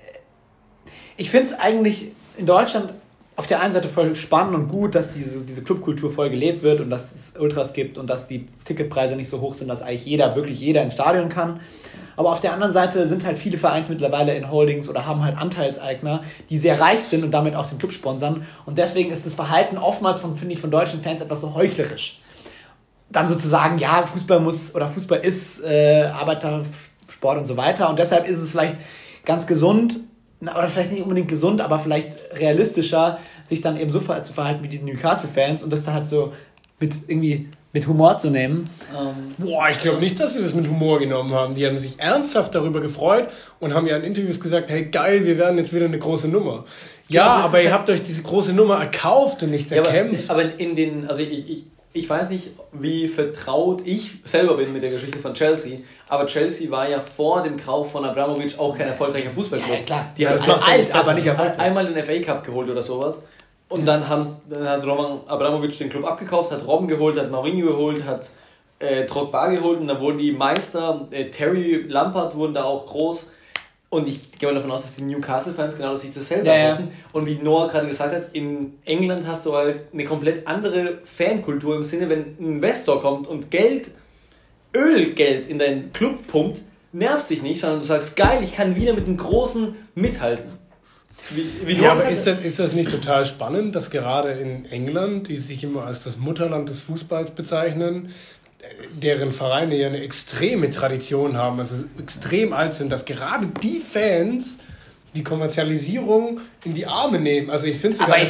ich finde es eigentlich in Deutschland auf der einen Seite voll spannend und gut, dass diese Clubkultur voll gelebt wird und dass es Ultras gibt und dass die Ticketpreise nicht so hoch sind, dass eigentlich jeder ins Stadion kann. Aber auf der anderen Seite sind halt viele Vereine mittlerweile in Holdings oder haben halt Anteilseigner, die sehr reich sind und damit auch den Club sponsern. Und deswegen ist das Verhalten oftmals von deutschen Fans etwas so heuchlerisch. Dann sozusagen, ja, Fußball ist Arbeitersport und so weiter. Und deshalb ist es vielleicht ganz gesund, oder vielleicht nicht unbedingt gesund, aber vielleicht realistischer, sich dann eben so zu verhalten wie die Newcastle-Fans und das dann halt so mit Humor zu nehmen. Boah, ich glaube nicht, dass sie das mit Humor genommen haben. Die haben sich ernsthaft darüber gefreut und haben ja in Interviews gesagt, hey geil, wir werden jetzt wieder eine große Nummer. Ja, aber ihr habt euch diese große Nummer erkauft und nicht erkämpft. Aber ich weiß nicht, wie vertraut ich selber bin mit der Geschichte von Chelsea, aber Chelsea war ja vor dem Kauf von Abramovich auch kein erfolgreicher Fußballclub. Ja, klar. Die haben aber nicht erfolgreich. Einmal den FA Cup geholt oder sowas und dann hat Roman Abramovich den Club abgekauft, hat Robben geholt, hat Mourinho geholt, hat Drogba geholt und dann wurden die Meister, Terry, Lampard wurden da auch groß. Und ich gehe mal davon aus, dass die Newcastle-Fans genau sich dasselbe hoffen. Und wie Noah gerade gesagt hat, in England hast du halt eine komplett andere Fankultur im Sinne, wenn ein Investor kommt und Ölgeld in deinen Club pumpt, nervt sich nicht, sondern du sagst, geil, ich kann wieder mit den Großen mithalten. Aber ist das nicht total spannend, dass gerade in England, die sich immer als das Mutterland des Fußballs bezeichnen, deren Vereine ja eine extreme Tradition haben, also extrem alt sind, dass gerade die Fans die Kommerzialisierung in die Arme nehmen. Also ich finde sogar,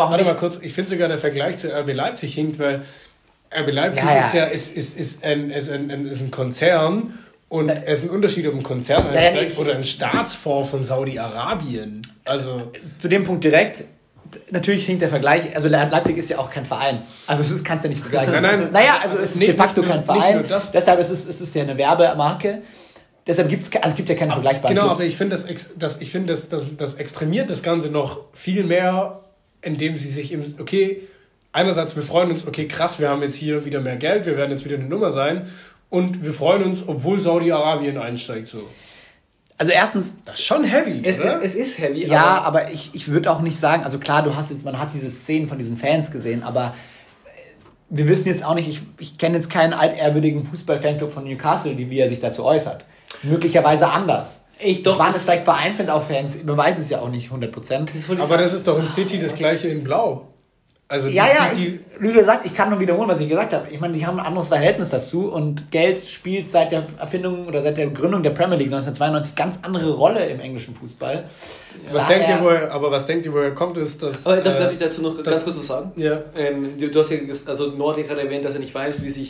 der Vergleich zu RB Leipzig hinkt, weil RB Leipzig ist ein Konzern und es ist ein Unterschied, ob ein Konzern einsteigt oder ein Staatsfonds von Saudi-Arabien. Also zu dem Punkt direkt. Natürlich hinkt der Vergleich, also Leipzig ist ja auch kein Verein. Also kannst du ja nicht vergleichen. Nein. Naja, also es ist de facto kein Verein. Deshalb ist es ja eine Werbemarke. Deshalb gibt es ja keine vergleichbaren Genau, Clubs. aber ich finde, das extremiert das Ganze noch viel mehr, indem sie sich eben, okay, einerseits wir freuen uns, okay, krass, wir haben jetzt hier wieder mehr Geld, wir werden jetzt wieder eine Nummer sein und wir freuen uns, obwohl Saudi-Arabien einsteigt, so. Also erstens... Das ist schon heavy, es ist heavy. Ja, aber ich würde auch nicht sagen... Also klar, man hat diese Szenen von diesen Fans gesehen, aber wir wissen jetzt auch nicht... Ich kenne jetzt keinen altehrwürdigen Fußball-Fanclub von Newcastle, wie er sich dazu äußert. Möglicherweise anders. Das waren es vielleicht vereinzelt auch Fans. Man weiß es ja auch nicht 100%. Aber das ist doch in City das gleiche in Blau. Also wie gesagt, ich kann nur wiederholen, was ich gesagt habe. Ich meine, die haben ein anderes Verhältnis dazu und Geld spielt seit der Erfindung oder seit der Gründung der Premier League 1992 ganz andere Rolle im englischen Fußball. Was denkt ihr, woher kommt es, dass... Darf ich dazu noch ganz kurz was sagen? Ja. Du hast ja, also Nord hat gerade erwähnt, dass er nicht weiß, wie sich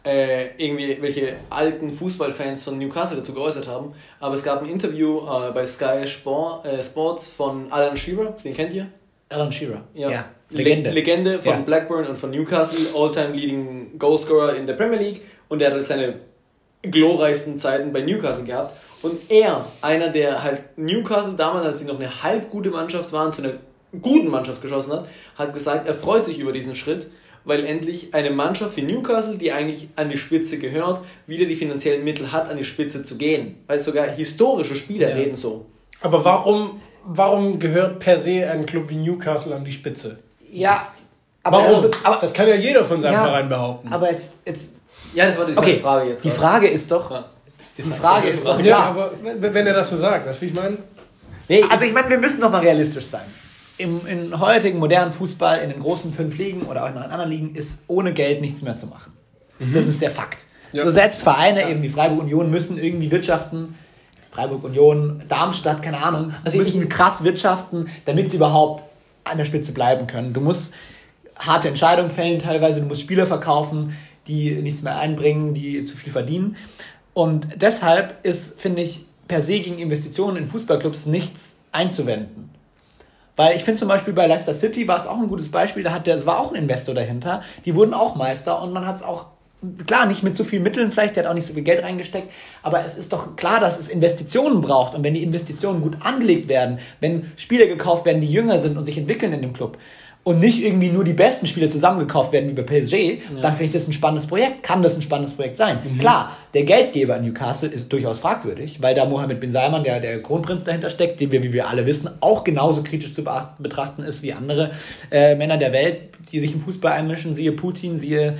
irgendwie welche alten Fußballfans von Newcastle dazu geäußert haben. Aber es gab ein Interview bei Sky Sports von Alan Shearer, den kennt ihr? Alan Shearer, ja. Legende von Blackburn und von Newcastle, All-Time Leading Goalscorer in der Premier League, und er hat halt seine glorreichsten Zeiten bei Newcastle gehabt. Und er, einer, der halt Newcastle damals, als sie noch eine halb gute Mannschaft waren, zu einer guten Mannschaft geschossen hat gesagt, er freut sich über diesen Schritt, weil endlich eine Mannschaft wie Newcastle, die eigentlich an die Spitze gehört, wieder die finanziellen Mittel hat, an die Spitze zu gehen. Weil sogar historische Spieler reden so. Aber warum gehört per se ein Club wie Newcastle an die Spitze? Ja, aber das kann ja jeder von seinem Verein behaupten. Aber jetzt ja, das war die Frage jetzt. Die Frage ist doch... Ja. Die Frage ist doch... Ja, aber wenn er das so sagt, weißt du, ich meine... Nee, also ich meine, wir müssen doch mal realistisch sein. Im heutigen modernen Fußball, in den großen 5 Ligen oder auch in anderen Ligen, ist ohne Geld nichts mehr zu machen. Das ist der Fakt. Ja. So selbst Vereine, eben wie Freiburg Union, müssen irgendwie wirtschaften. Freiburg Union, Darmstadt, keine Ahnung, müssen krass wirtschaften, damit sie überhaupt an der Spitze bleiben können. Du musst harte Entscheidungen fällen teilweise, du musst Spieler verkaufen, die nichts mehr einbringen, die zu viel verdienen. Und deshalb ist, finde ich, per se gegen Investitionen in Fußballclubs nichts einzuwenden. Weil ich finde zum Beispiel bei Leicester City war es auch ein gutes Beispiel, es war auch ein Investor dahinter, die wurden auch Meister und man hat es auch, klar, nicht mit so vielen Mitteln vielleicht, der hat auch nicht so viel Geld reingesteckt, aber es ist doch klar, dass es Investitionen braucht, und wenn die Investitionen gut angelegt werden, wenn Spieler gekauft werden, die jünger sind und sich entwickeln in dem Club und nicht irgendwie nur die besten Spieler zusammengekauft werden wie bei PSG, dann finde ich das ein spannendes Projekt, kann das ein spannendes Projekt sein. Klar, der Geldgeber in Newcastle ist durchaus fragwürdig, weil da Mohammed bin Salman, der Kronprinz dahinter steckt, den wir, wie wir alle wissen, auch genauso kritisch zu betrachten ist wie andere Männer der Welt, die sich im Fußball einmischen, siehe Putin, siehe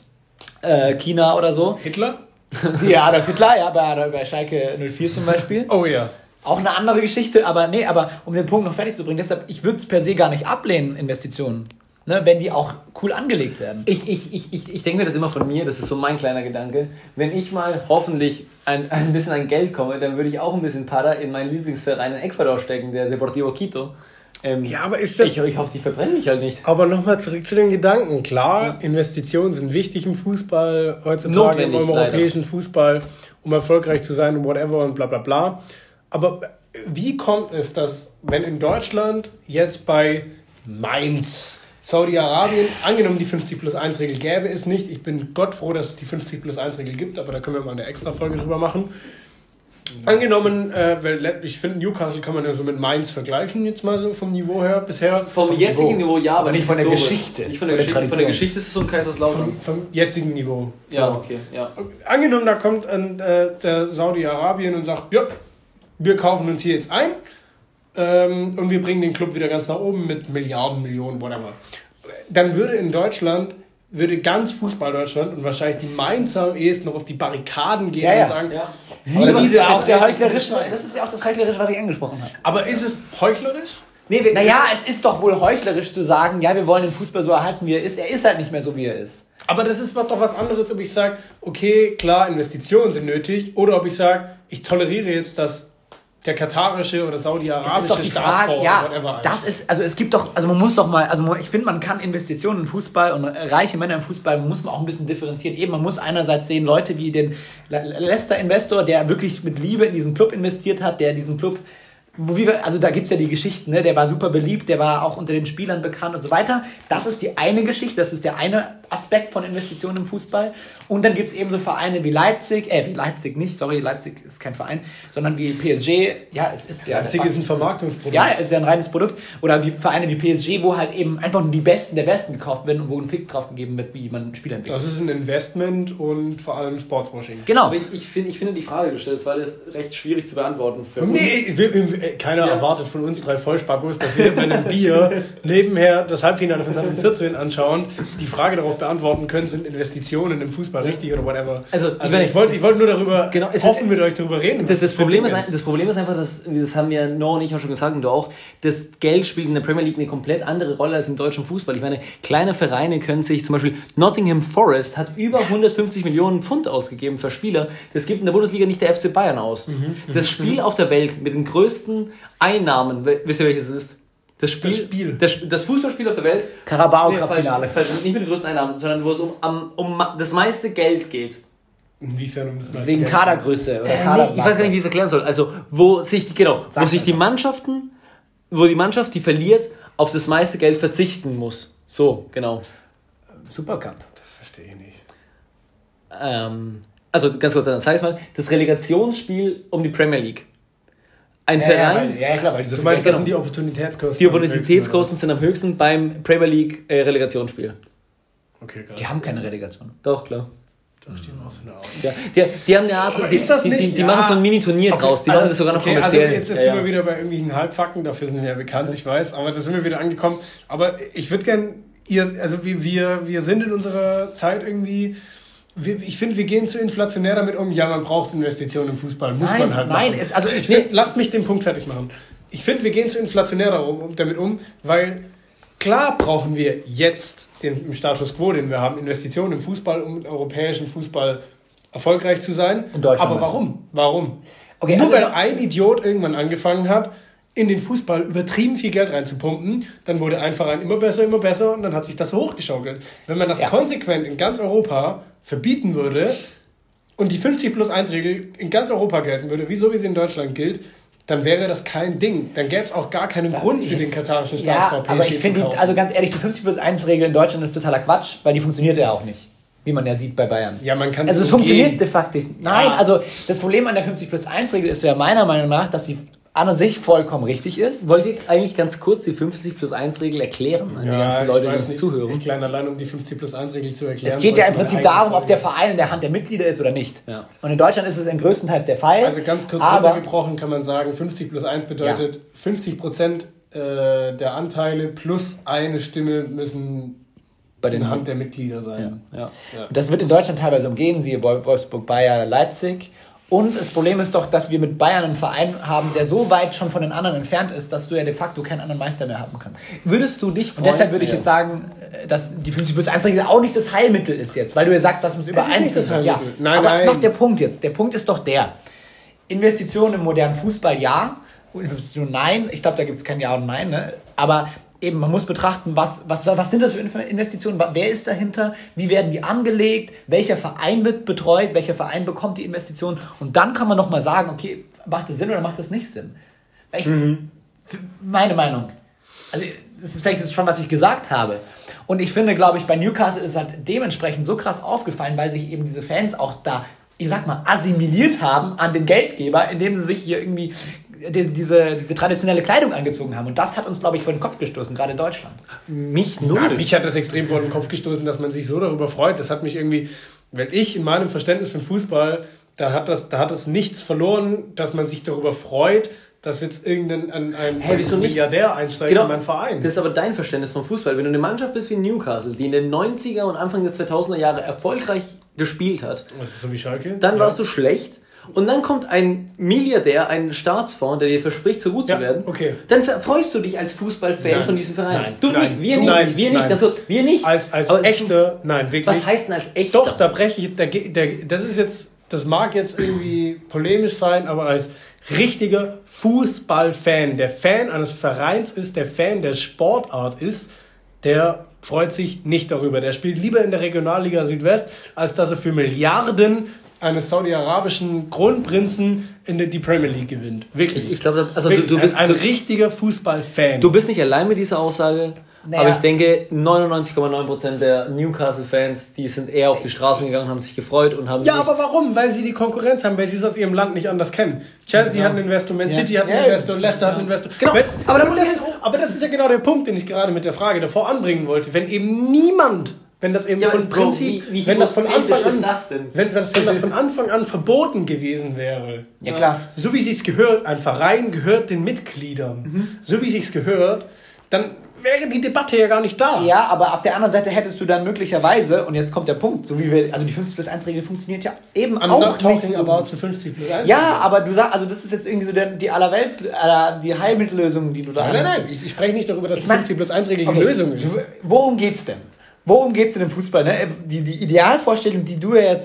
China oder so. Hitler? Siehe Adolf Hitler, ja, bei Schalke 04 zum Beispiel. Oh ja. Auch eine andere Geschichte, aber um den Punkt noch fertig zu bringen, deshalb, ich würde es per se gar nicht ablehnen, Investitionen, ne, wenn die auch cool angelegt werden. Ich denke mir das immer von mir, das ist so mein kleiner Gedanke, wenn ich mal hoffentlich ein bisschen an Geld komme, dann würde ich auch ein bisschen Para in meinen Lieblingsverein in Ecuador stecken, der Deportivo Quito. Ja, aber ist das... Ich hoffe, die verbrennen mich halt nicht. Aber nochmal zurück zu den Gedanken. Klar, Investitionen sind wichtig im Fußball, heutzutage notwendig, im europäischen Fußball, um erfolgreich zu sein und whatever und bla bla bla. Aber wie kommt es, dass, wenn in Deutschland jetzt bei Mainz, Saudi-Arabien, angenommen die 50+1-Regel gäbe es nicht, ich bin Gott froh, dass es die 50+1-Regel gibt, aber da können wir mal eine extra Folge drüber machen. Angenommen, weil ich finde, Newcastle kann man ja so mit Mainz vergleichen, jetzt mal so vom Niveau her bisher. Vom jetzigen Niveau ja, aber nicht von der Geschichte. Nicht von der Geschichte. Von der Geschichte ist es so ein Kaiserslautern. Vom jetzigen Niveau. Ja, okay. Ja. Angenommen, da kommt der Saudi-Arabien und sagt, ja, wir kaufen uns hier jetzt ein und wir bringen den Club wieder ganz nach oben mit Milliarden, Millionen, whatever. Dann würde ganz Fußball-Deutschland und wahrscheinlich die Mainzer am ehesten noch auf die Barrikaden gehen und sagen, aber das ist ja auch das ist ja auch das Heuchlerische, was ich angesprochen habe. Aber ist es heuchlerisch? Es ist doch wohl heuchlerisch zu sagen, ja, wir wollen den Fußball so erhalten, wie er ist. Er ist halt nicht mehr so, wie er ist. Aber das ist doch was anderes, ob ich sage, okay, klar, Investitionen sind nötig, oder ob ich sage, ich toleriere jetzt, dass der katarische oder saudi-arabische Staatsfonds oder whatever. Das ist, also es gibt doch, also man muss doch mal, ich finde, man kann Investitionen in Fußball und reiche Männer im Fußball, muss man auch ein bisschen differenzieren. Eben, man muss einerseits sehen, Leute wie den Leicester-Investor, der wirklich mit Liebe in diesen Club investiert hat, der diesen Club, also da gibt es ja die Geschichten, ne? Der war super beliebt, der war auch unter den Spielern bekannt und so weiter. Das ist die eine Geschichte, das ist der eine Aspekt von Investitionen im Fußball. Und dann gibt es eben so Vereine wie Leipzig ist kein Verein, sondern wie PSG, es ist ja... Leipzig ist ein Vermarktungsprodukt. Ja, es ist ja ein reines Produkt. Oder wie Vereine wie PSG, wo halt eben einfach nur die Besten der Besten gekauft werden und wo ein Fick drauf gegeben wird, wie man Spieler entwickelt. Das ist ein Investment und vor allem Sportswashing. Genau. Aber ich finde die Frage gestellt, weil es recht schwierig zu beantworten für uns. Keiner erwartet von uns 3 Vollspackos, dass wir bei einem Bier nebenher das Halbfinale von 2014 anschauen, die Frage darauf beantworten können, sind Investitionen im Fußball richtig oder whatever. Also ich wollte nur darüber offen mit euch darüber reden. Das Problem ist einfach, das haben ja Noah und ich auch schon gesagt und du auch, das Geld spielt in der Premier League eine komplett andere Rolle als im deutschen Fußball. Ich meine, kleine Vereine können sich, zum Beispiel Nottingham Forest hat über 150 Millionen Pfund ausgegeben für Spieler. Das gibt in der Bundesliga nicht der FC Bayern aus. Das Spiel auf der Welt mit den größten Einnahmen, wisst ihr welches es ist? Das Fußballspiel auf der Welt. Carabao-Cup-Finale. Nicht mit den größten Einnahmen, sondern wo es um das meiste Geld geht. Inwiefern um das meiste Wegen Geld? Kadergröße oder Ich weiß gar nicht, wie ich es erklären soll. Also, wo sich die Mannschaft, die verliert, auf das meiste Geld verzichten muss. So, genau. Supercup. Das verstehe ich nicht. Also, ganz kurz, dann sag ich mal. Das Relegationsspiel um die Premier League. Ein Verein. Klar, weil du meinst, das sind die Opportunitätskosten. Die Opportunitätskosten sind am höchsten beim Premier League Relegationsspiel. Okay, die haben keine Relegation. Doch, klar. Da stehen wir auf eine Art. Ja, die haben eine Art. Die machen so ein Mini-Turnier draus. Die machen das sogar noch kommerziell. Also jetzt sind wir wieder bei irgendwelchen Halbfakten. Dafür sind wir ja bekannt, ich weiß. Aber da sind wir wieder angekommen. Aber ich würde gerne, wir sind in unserer Zeit irgendwie. Ich finde, wir gehen zu inflationär damit um. Ja, man braucht Investitionen im Fußball. Muss man halt machen. Lasst mich den Punkt fertig machen. Ich finde, wir gehen zu inflationär damit um, weil klar brauchen wir jetzt im Status quo, den wir haben, Investitionen im Fußball, um im europäischen Fußball erfolgreich zu sein. Aber warum? Okay, nur weil ein Idiot irgendwann angefangen hat, in den Fußball übertrieben viel Geld reinzupumpen, dann wurde ein Verein immer besser und dann hat sich das hochgeschaukelt. Wenn man das konsequent in ganz Europa verbieten würde und die 50+1-Regel in ganz Europa gelten würde, wie sie in Deutschland gilt, dann wäre das kein Ding. Dann gäbe es auch gar keinen Grund für den katarischen Staatsfonds. Aber ich finde, also ganz ehrlich, die 50+1-Regel in Deutschland ist totaler Quatsch, weil die funktioniert ja auch nicht. Wie man ja sieht bei Bayern. Ja, man kann es funktioniert de facto nicht. Nein, also das Problem an der 50+1-Regel ist ja meiner Meinung nach, dass sie an sich vollkommen richtig ist. Wollt ihr eigentlich ganz kurz die 50+1-Regel erklären an die ganzen Leute, die uns zuhören? Ich klein allein, um die 50+1-Regel zu erklären. Es geht ja im Prinzip darum, ob der Verein in der Hand der Mitglieder ist oder nicht. Ja. Und in Deutschland ist es im größten Teil der Fall. Also ganz kurz runtergebrochen kann man sagen, 50+1 bedeutet 50% der Anteile plus eine Stimme müssen bei den Hand der Mitglieder sein. Ja. Und das wird in Deutschland teilweise umgehen, siehe Wolfsburg, Bayer, Leipzig. Und das Problem ist doch, dass wir mit Bayern einen Verein haben, der so weit schon von den anderen entfernt ist, dass du ja de facto keinen anderen Meister mehr haben kannst. Würdest du dich freuen? Und deshalb würde ich jetzt sagen, dass die 50+1-Regel auch nicht das Heilmittel ist jetzt, weil du ja sagst, dass man es übereinführen. Ja. Nein. Noch der Punkt jetzt. Der Punkt ist doch der. Investitionen im modernen Fußball, ja. Investitionen, nein. Ich glaube, da gibt es kein Ja und Nein. Ne? Aber eben, man muss betrachten, was sind das für Investitionen, wer ist dahinter, wie werden die angelegt, welcher Verein wird betreut, welcher Verein bekommt die Investitionen und dann kann man nochmal sagen, okay, macht das Sinn oder macht das nicht Sinn? Meine Meinung, also das ist vielleicht schon, was ich gesagt habe. Und ich finde, glaube ich, bei Newcastle ist es halt dementsprechend so krass aufgefallen, weil sich eben diese Fans auch da, ich sag mal, assimiliert haben an den Geldgeber, indem sie sich hier irgendwie diese traditionelle Kleidung angezogen haben. Und das hat uns, glaube ich, vor den Kopf gestoßen, gerade in Deutschland. Mich hat das extrem vor den Kopf gestoßen, dass man sich so darüber freut. Das hat mich irgendwie, weil ich in meinem Verständnis von Fußball, da hat das nichts verloren, dass man sich darüber freut, dass jetzt irgendein Milliardär einsteigt in meinen Verein. Das ist aber dein Verständnis von Fußball. Wenn du eine Mannschaft bist wie Newcastle, die in den 90er und Anfang der 2000er Jahre erfolgreich gespielt hat, das ist so wie Schalke, dann warst du schlecht. Und dann kommt ein Milliardär, ein Staatsfonds, der dir verspricht, so gut zu werden. Okay. Dann freust du dich als Fußballfan von diesem Verein. Nein. Du nicht, wir nicht, ganz kurz, wir nicht. Als echter, nein, wirklich. Was heißt denn als echter? Doch, da breche ich, das mag jetzt irgendwie polemisch sein, aber als richtiger Fußballfan, der Fan eines Vereins ist, der Fan der Sportart ist, der freut sich nicht darüber. Der spielt lieber in der Regionalliga Südwest, als dass er für Milliarden eines saudi-arabischen Kronprinzen in die Premier League gewinnt. Wirklich. Ich glaube, also wirklich. Du bist ein richtiger Fußballfan. Du bist nicht allein mit dieser Aussage, aber ich denke, 99,9% der Newcastle-Fans, die sind eher auf die Straßen gegangen, haben sich gefreut und haben aber warum? Weil sie die Konkurrenz haben, weil sie es aus ihrem Land nicht anders kennen. Chelsea hat einen Investor, Man City hat einen Investor, Leicester hat einen Investor. Genau. Aber das ist ja genau der Punkt, den ich gerade mit der Frage davor anbringen wollte. Wenn eben niemand... Wenn das eben von Prinzip, wenn das von Anfang an verboten gewesen wäre. Ja, klar. So wie sich's gehört, ein Verein gehört den Mitgliedern. So wie sich's gehört, dann wäre die Debatte ja gar nicht da. Ja, aber auf der anderen Seite hättest du dann möglicherweise, und jetzt kommt der Punkt, so wie also die 50+1-Regel funktioniert ja eben auch nicht so. About zu 50+1. Ja, aber du sagst, also das ist jetzt irgendwie so die die Heilmittellösung, die du da Nein, ich spreche nicht darüber, dass die 50+1-Regel die Lösung ist. Worum geht's denn? Worum geht's denn im Fußball? Ne? Die Idealvorstellung, die du ja jetzt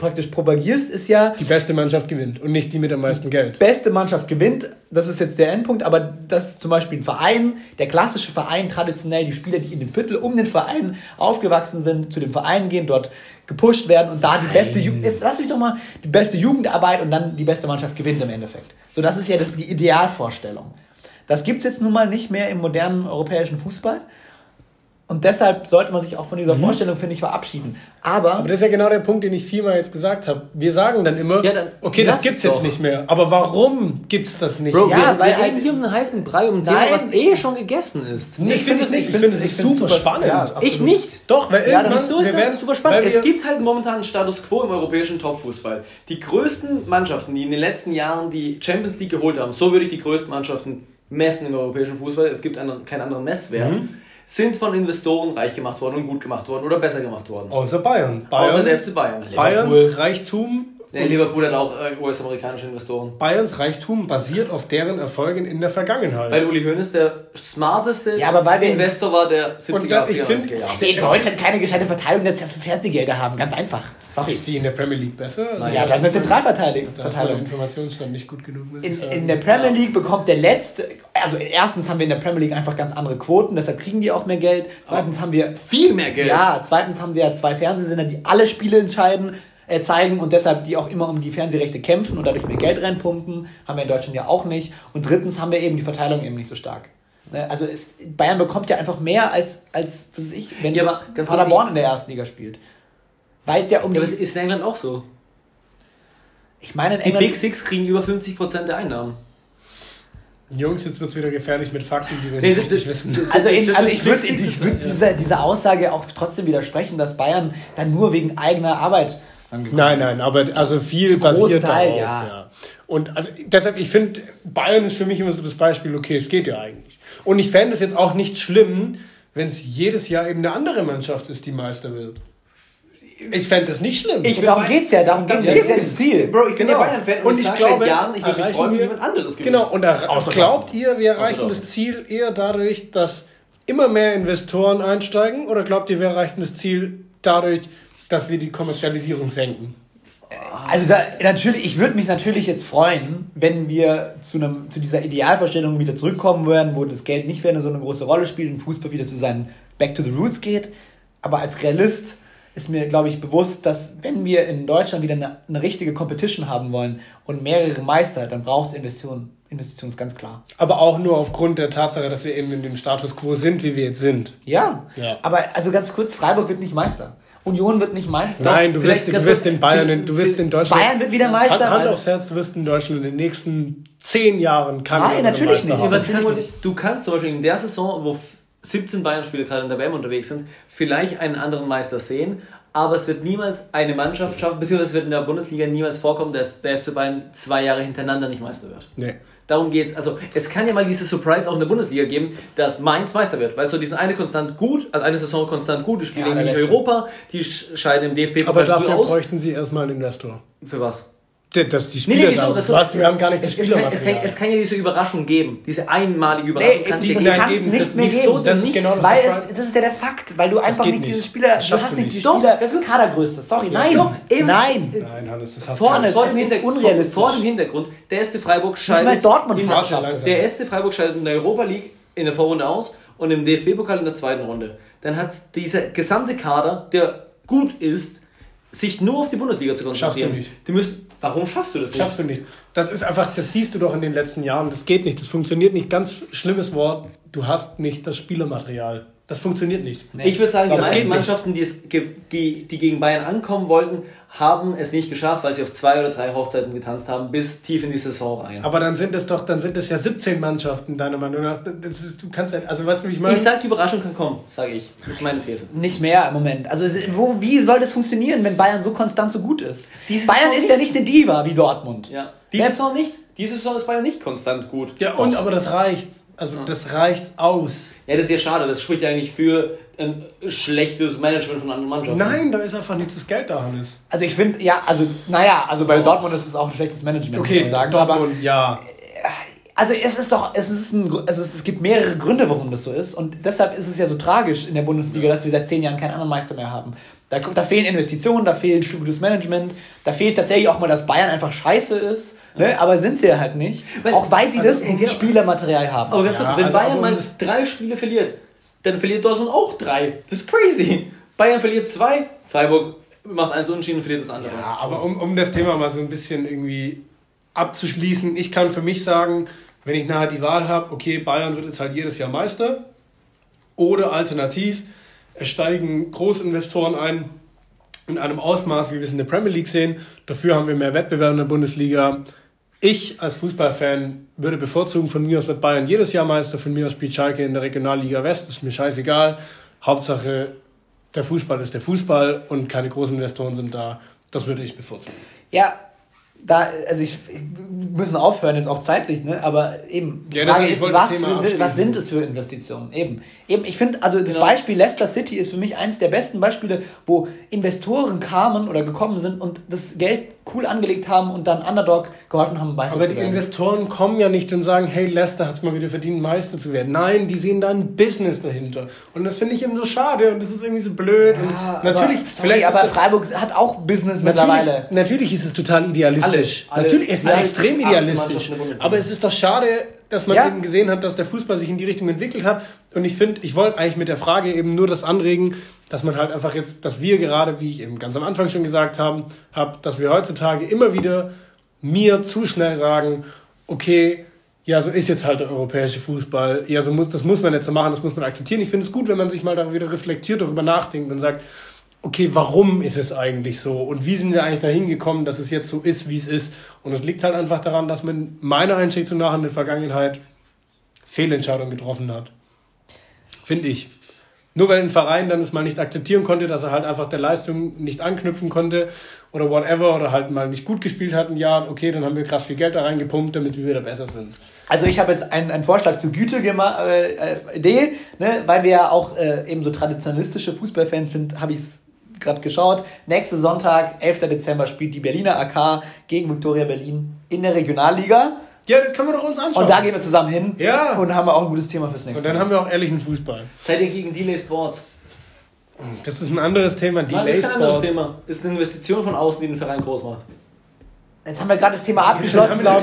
praktisch propagierst, ist ja... Die beste Mannschaft gewinnt und nicht die mit am meisten Geld. Beste Mannschaft gewinnt, das ist jetzt der Endpunkt, aber das zum Beispiel ein Verein, der klassische Verein, traditionell die Spieler, die in dem Viertel um den Verein aufgewachsen sind, zu dem Verein gehen, dort gepusht werden und da die beste lass mich doch mal, die beste Jugendarbeit und dann die beste Mannschaft gewinnt im Endeffekt. So, das ist ja die Idealvorstellung. Das gibt's jetzt nun mal nicht mehr im modernen europäischen Fußball. Und deshalb sollte man sich auch von dieser Vorstellung, finde ich, verabschieden. Aber das ist ja genau der Punkt, den ich viermal jetzt gesagt habe. Wir sagen dann immer, okay, das gibt's jetzt nicht mehr. Aber warum gibt's das nicht mehr? Ja, weil wir reden hier um einen heißen Brei, um ein Thema, was schon gegessen ist. Nee, ich finde es nicht. Ich finde es super spannend. Ja, ich nicht. Doch, weil irgendwann... Wieso ist das super spannend? Es gibt halt momentan einen Status Quo im europäischen Topfußball. Die größten Mannschaften, die in den letzten Jahren die Champions League geholt haben, so würde ich die größten Mannschaften messen im europäischen Fußball, es gibt keinen anderen Messwert, sind von Investoren reich gemacht worden und gut gemacht worden oder besser gemacht worden. Außer Bayern. Außer der FC Bayern. Bayerns Reichtum... Liverpool hat auch US-amerikanische Investoren. Bayerns Reichtum basiert auf deren Erfolgen in der Vergangenheit. Weil Uli Hoeneß der smarteste Investor war der 70er Jahre. Wir in Deutschland keine gescheite Verteilung der Fernsehgelder haben. Ganz einfach. Sorry. Ist die in der Premier League besser? Also ja, das ist eine Zentralverteilung. Da ist mein Informationsstand nicht gut genug. In der Premier League bekommt der Letzte... Also erstens haben wir in der Premier League einfach ganz andere Quoten, deshalb kriegen die auch mehr Geld. Zweitens haben wir... Viel mehr Geld. Ja, zweitens haben sie ja 2 Fernsehsender, die alle Spiele zeigen und deshalb die auch immer um die Fernsehrechte kämpfen und dadurch mehr Geld reinpumpen. Haben wir in Deutschland ja auch nicht. Und drittens haben wir eben die Verteilung eben nicht so stark. Also Bayern bekommt ja einfach mehr als wenn Paderborn in der ersten Liga spielt. Weil es ja aber es ist in England auch so. Ich meine, in England... Die Big Six kriegen über 50% der Einnahmen. Jungs, jetzt wird es wieder gefährlich mit Fakten, die wir nicht richtig wissen. Also ich würde dieser Aussage auch trotzdem widersprechen, dass Bayern dann nur wegen eigener Arbeit Nein, aber also viel basiert darauf. Ja. Und also deshalb, ich finde, Bayern ist für mich immer so das Beispiel, okay, es geht ja eigentlich. Und ich fände es jetzt auch nicht schlimm, wenn es jedes Jahr eben eine andere Mannschaft ist, die Meister wird. Ich fände das nicht schlimm. Darum geht es ja, das ist das Ziel. Bro, ich bin ja Bayern-Fan und ich glaube, seit Jahren, ich würde mich freuen, wenn jemand anderes gewinnt. Genau, und glaubt ihr, wir erreichen das Ziel eher dadurch, dass immer mehr Investoren einsteigen, oder glaubt ihr, wir erreichen das Ziel dadurch, dass wir die Kommerzialisierung senken? Also ich würde mich natürlich jetzt freuen, wenn wir zu dieser Idealvorstellung wieder zurückkommen würden, wo das Geld nicht mehr so eine große Rolle spielt und Fußball wieder zu seinen Back to the Roots geht. Aber als Realist ist mir, glaube ich, bewusst, dass wenn wir in Deutschland wieder eine richtige Competition haben wollen und mehrere Meister, dann braucht es Investitionen, ist ganz klar. Aber auch nur aufgrund der Tatsache, dass wir eben in dem Status quo sind, wie wir jetzt sind. Ja. Aber also ganz kurz, Freiburg wird nicht Meister. Union wird nicht Meister. Nein, du wirst in Bayern, du wirst in Deutschland... Bayern wird wieder Meister. Hand aufs Herz, du wirst in Deutschland in den nächsten 10 Jahren Nein, natürlich nicht. Du kannst zum Beispiel in der Saison, wo 17 Bayern-Spieler gerade in der WM unterwegs sind, vielleicht einen anderen Meister sehen, aber es wird niemals eine Mannschaft schaffen, beziehungsweise es wird in der Bundesliga niemals vorkommen, dass der FC Bayern 2 Jahre hintereinander nicht Meister wird. Nee. Darum geht's. Also es kann ja mal diese Surprise auch in der Bundesliga geben, dass Mainz Meister wird. Weißt du, die sind eine Saison konstant gut, die spielen in Europa, die scheiden im DFB-Pokal aber dafür bräuchten sie erstmal einen Investor. Für was? Dass die Spieler wir haben gar nicht das Spielermaterial. Es kann ja diese Überraschung geben. Diese einmalige Überraschung. Das kann es nicht mehr geben. Das ist genau das ist ja der Fakt, weil du einfach nicht diese Spieler... Du hast nicht die Spieler... Kadergröße. Sorry, nein. Nein, Hannes, das hast du nicht. Vor dem Hintergrund, der SC Freiburg scheidet... Der SC Freiburg scheidet in der Europa League in der Vorrunde aus und im DFB-Pokal in der zweiten Runde. Dann hat dieser gesamte Kader, der gut ist, sich nur auf die Bundesliga zu konzentrieren. Schaffst du nicht. Warum schaffst du das nicht? Schaffst du nicht. Das ist einfach, das siehst du doch in den letzten Jahren. Das geht nicht, das funktioniert nicht. Ganz schlimmes Wort, du hast nicht das Spielermaterial. Das funktioniert nicht. Nee. Ich würde sagen, die meisten Mannschaften, die gegen Bayern ankommen wollten, haben es nicht geschafft, weil sie auf 2 oder 3 Hochzeiten getanzt haben, bis tief in die Saison rein. Aber dann sind es ja 17 Mannschaften, deiner Meinung nach. Du kannst ja, also weißt du, wie ich meine? Ich sage, die Überraschung kann kommen, sage ich. Das ist meine These. Nicht mehr im Moment. Also wie soll das funktionieren, wenn Bayern so konstant so gut ist? Bayern ist ja nicht eine Diva wie Dortmund. Ja. Diese Saison nicht. Diese Saison ist Bayern nicht konstant gut. Ja, aber das reicht. Also das reicht aus. Ja, das ist ja schade. Das spricht ja eigentlich für ein schlechtes Management von anderen Mannschaften. Nein, da ist einfach nicht das Geld da, Hannes. Also ich finde, bei Dortmund ist es auch ein schlechtes Management, okay, muss man sagen. Dortmund, ja. Also es gibt mehrere Gründe, warum das so ist. Und deshalb ist es ja so tragisch in der Bundesliga, dass wir seit 10 Jahren keinen anderen Meister mehr haben. Da fehlen Investitionen, da fehlt gutes Management, da fehlt tatsächlich auch mal, dass Bayern einfach scheiße ist, ne? Aber sind sie ja halt nicht, auch weil sie das im Spielermaterial haben. Aber ganz kurz, wenn Bayern mal 3 Spiele verliert, dann verliert Dortmund auch 3. Das ist crazy. Bayern verliert 2, Freiburg macht 1 Unentschieden und verliert das andere. Ja, aber um das Thema mal so ein bisschen irgendwie abzuschließen, ich kann für mich sagen, wenn ich nachher die Wahl habe, okay, Bayern wird jetzt halt jedes Jahr Meister, oder alternativ, es steigen Großinvestoren ein in einem Ausmaß, wie wir es in der Premier League sehen. Dafür haben wir mehr Wettbewerb in der Bundesliga. Ich als Fußballfan würde bevorzugen, von mir aus wird Bayern jedes Jahr Meister, von mir aus spielt Schalke in der Regionalliga West, das ist mir scheißegal. Hauptsache, der Fußball ist der Fußball und keine großen Investoren sind da. Das würde ich bevorzugen. Ja, wir müssen aufhören, jetzt auch zeitlich, ne? Aber eben, die Frage ist, was sind es für Investitionen? Eben, ich finde, also das Beispiel Leicester City ist für mich eines der besten Beispiele, wo Investoren kamen oder gekommen sind und das Geld cool angelegt haben und dann Underdog geholfen haben, Meister zu werden. Aber die Investoren kommen ja nicht und sagen, hey, Leicester hat es mal wieder verdient, Meister zu werden. Nein, die sehen da ein Business dahinter. Und das finde ich eben so schade und das ist irgendwie so blöd. Ja, und natürlich, aber Freiburg hat auch Business mittlerweile. Natürlich ist es total idealistisch. Natürlich ist es extrem idealistisch. Aber es ist doch schade, dass man eben gesehen hat, dass der Fußball sich in die Richtung entwickelt hat. Und ich wollte eigentlich mit der Frage eben nur das anregen, dass man halt einfach jetzt, dass wir gerade, wie ich eben ganz am Anfang schon gesagt habe, dass wir heutzutage immer wieder mir zu schnell sagen, okay, ja, so ist jetzt halt der europäische Fußball, ja, das muss man jetzt so machen, das muss man akzeptieren. Ich finde es gut, wenn man sich mal da wieder reflektiert, darüber nachdenkt und sagt, okay, warum ist es eigentlich so? Und wie sind wir eigentlich dahin gekommen, dass es jetzt so ist, wie es ist? Und es liegt halt einfach daran, dass man meiner Einschätzung nach in der Vergangenheit Fehlentscheidungen getroffen hat. Finde ich. Nur weil ein Verein dann es mal nicht akzeptieren konnte, dass er halt einfach der Leistung nicht anknüpfen konnte oder whatever oder halt mal nicht gut gespielt hat ein Jahr, okay, dann haben wir krass viel Geld da reingepumpt, damit wir wieder besser sind. Also ich habe jetzt einen Vorschlag zur Güte-Idee, ne? Weil wir ja auch eben so traditionalistische Fußballfans sind, habe ich es gerade geschaut. Nächsten Sonntag, 11. Dezember, spielt die Berliner AK gegen Viktoria Berlin in der Regionalliga. Ja, das können wir doch uns anschauen. Und da gehen wir zusammen hin. Ja. Und haben wir auch ein gutes Thema fürs nächste Mal. Und dann haben wir auch ehrlichen Fußball. Seid ihr gegen Delay Sports? Das ist ein anderes Thema. Delay Sports ist kein anderes Thema. Ist eine Investition von außen, die den Verein groß macht. Jetzt haben wir gerade das Thema abgeschlossen. Ich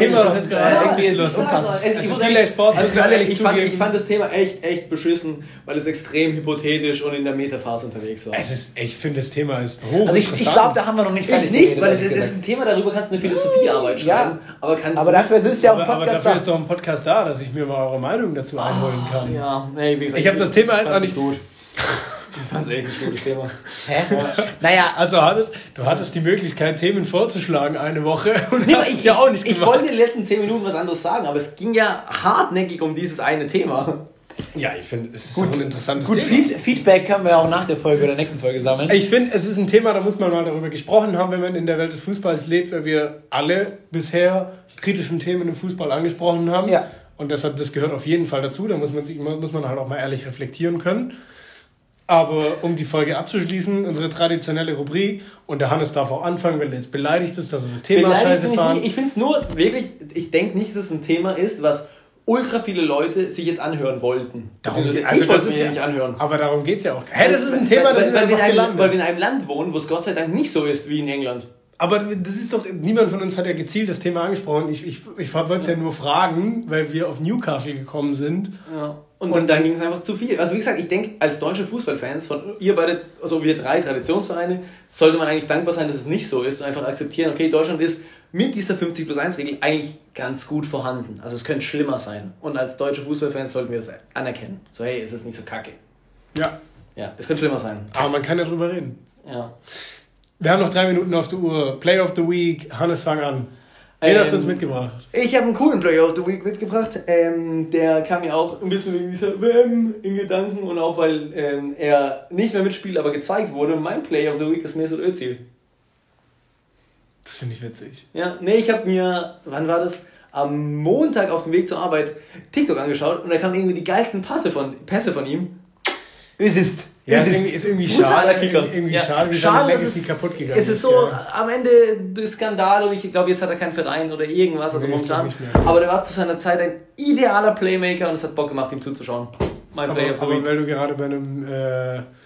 fand das Thema echt beschissen, weil es extrem hypothetisch und in der Metaphase unterwegs war. Ich finde, das Thema ist hochinteressant. Also ich glaube, da haben wir noch nicht fertig geredet. Weil es ist ein Thema, darüber kannst du eine Philosophiearbeit schreiben. Ja, aber dafür ist ja auch ein Podcast aber dafür ist doch ein Podcast da, dass ich mir mal eure Meinung dazu einholen kann. Ja, nee, wie gesagt, ich habe das Thema einfach nicht gut. Ich fand es echt ein gutes Thema. Hä? Naja. Also du hattest die Möglichkeit, Themen vorzuschlagen eine Woche und hast es ja auch nicht gemacht. Ich wollte in den letzten 10 Minuten was anderes sagen, aber es ging ja hartnäckig um dieses eine Thema. Ja, ich finde, es ist auch ein interessantes Thema. Gut, Feedback können wir auch nach der Folge oder nächsten Folge sammeln. Ich finde, es ist ein Thema, da muss man mal darüber gesprochen haben, wenn man in der Welt des Fußballs lebt, weil wir alle bisher kritischen Themen im Fußball angesprochen haben. Ja. Und deshalb, das gehört auf jeden Fall dazu, da muss man halt auch mal ehrlich reflektieren können. Aber um die Folge abzuschließen, unsere traditionelle Rubrik, und der Hannes darf auch anfangen, wenn er jetzt beleidigt ist, dass wir das Thema scheiße fahren. Ich finde es nur wirklich, ich denke nicht, dass es ein Thema ist, was ultra viele Leute sich jetzt anhören wollten. Ich wollte es mir nicht anhören. Aber darum geht es ja auch. Hey, das ist ein Thema, weil wir in einem Land wohnen, wo es Gott sei Dank nicht so ist wie in England. Aber das ist doch, niemand von uns hat ja gezielt das Thema angesprochen. Ich wollte es ja nur fragen, weil wir auf Newcastle gekommen sind. Ja. Und dann ging es einfach zu viel. Also wie gesagt, ich denke, als deutsche Fußballfans, von ihr beide, also wir 3 Traditionsvereine, sollte man eigentlich dankbar sein, dass es nicht so ist und einfach akzeptieren, okay, Deutschland ist mit dieser 50+1-Regel eigentlich ganz gut vorhanden. Also es könnte schlimmer sein. Und als deutsche Fußballfans sollten wir das anerkennen. So, hey, es ist nicht so kacke. Ja. Ja, es könnte schlimmer sein. Aber man kann ja drüber reden. Ja. Wir haben noch 3 Minuten auf der Uhr. Play of the Week. Hannes, fang an. Wen hast du uns mitgebracht? Ich habe einen coolen Play of the Week mitgebracht. Der kam mir auch ein bisschen wegen dieser WM in Gedanken und auch weil er nicht mehr mitspielt, aber gezeigt wurde. Mein Play of the Week ist Mesut Özil. Das finde ich witzig. Ja, nee, ich habe mir, wann war das? Am Montag auf dem Weg zur Arbeit TikTok angeschaut und da kamen irgendwie die geilsten Pässe von ihm. Özil. Ja, ist irgendwie schade. Irgendwie schade, wie seine Legacy kaputt gegangen ist. Es ist so am Ende durch Skandal und ich glaube, jetzt hat er keinen Verein oder irgendwas, also momentan. Aber der war zu seiner Zeit ein idealer Playmaker und es hat Bock gemacht, ihm zuzuschauen. Mein Play of the Week. Weil du gerade bei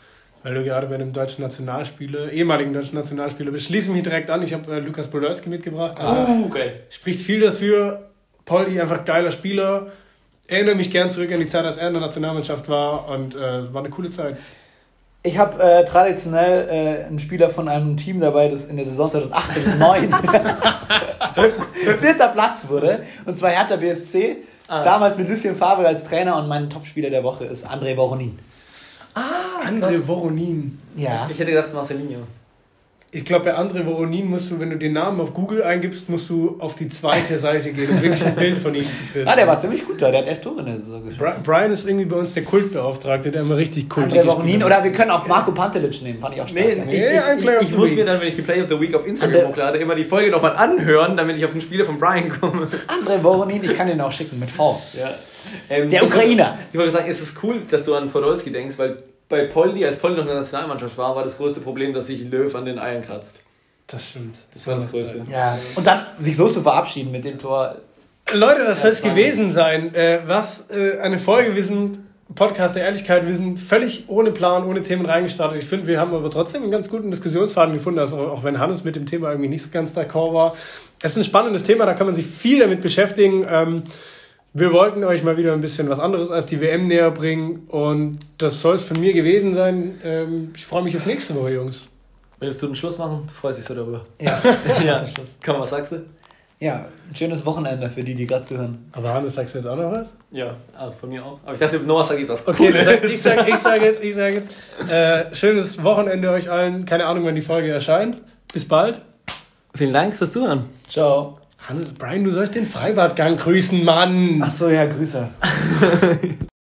Weil du gerade bei einem deutschen Nationalspieler, ehemaligen deutschen Nationalspieler bist. Schließe mich direkt an. Ich habe Lukas Podolski mitgebracht. Okay. Spricht viel dafür. Poldi, einfach geiler Spieler. Erinnere mich gern zurück an die Zeit, als er in der Nationalmannschaft war. Und war eine coole Zeit. Ich habe traditionell einen Spieler von einem Team dabei, das in der Saison 2008-2009 vierter Platz wurde. Und zwar Hertha BSC. Damals mit Lucien Favre als Trainer. Und mein Topspieler der Woche ist André Voronin. André Voronin. Ja. Ich hätte gedacht Marcelinho. Ich glaube, bei André Voronin musst du, wenn du den Namen auf Google eingibst, musst du auf die zweite Seite gehen, um wirklich ein Bild von ihm zu finden. Der war ziemlich gut da. Der hat 11 Tore in der Saison geschossen. Brian ist irgendwie bei uns der Kultbeauftragte, der immer richtig Kult ist. André Voronin. Oder wir können auch Marco Pantelic nehmen. Fand ich auch stark. Ich muss mir dann, wenn ich die Play of the Week auf Instagram hochlade, immer die Folge nochmal anhören, damit ich auf den Spieler von Brian komme. André Voronin, ich kann den auch schicken mit V. Ja. Der Ukrainer. Ich wollte sagen, es ist cool, dass du an Podolski denkst, weil bei Poldi, als Poldi noch in der Nationalmannschaft war das größte Problem, dass sich Löw an den Eiern kratzt. Das stimmt. Das war das Größte. Ja. Und dann sich so zu verabschieden mit dem Tor. Leute, das soll es gewesen sein. Eine Folge, wir sind Podcast der Ehrlichkeit, wir sind völlig ohne Plan, ohne Themen reingestartet. Ich finde, wir haben aber trotzdem einen ganz guten Diskussionsfaden gefunden, also auch wenn Hannes mit dem Thema irgendwie nicht ganz d'accord war. Es ist ein spannendes Thema, da kann man sich viel damit beschäftigen. Wir wollten euch mal wieder ein bisschen was anderes als die WM näher bringen und das soll es von mir gewesen sein. Ich freue mich auf nächste Woche, Jungs. Willst du den Schluss machen? Du freust dich so darüber. Ja. Ja. Komm, was sagst du? Ja, ein schönes Wochenende für die gerade zuhören. Aber Hannes, sagst du jetzt auch noch was? Ja, von mir auch. Aber ich dachte, Noah sagt jetzt was Okay, Cooles. ich sag jetzt. Schönes Wochenende euch allen. Keine Ahnung, wann die Folge erscheint. Bis bald. Vielen Dank fürs Zuhören. Ciao. Hannes, Brian, du sollst den Freibadgang grüßen, Mann. Ach so, ja, Grüße.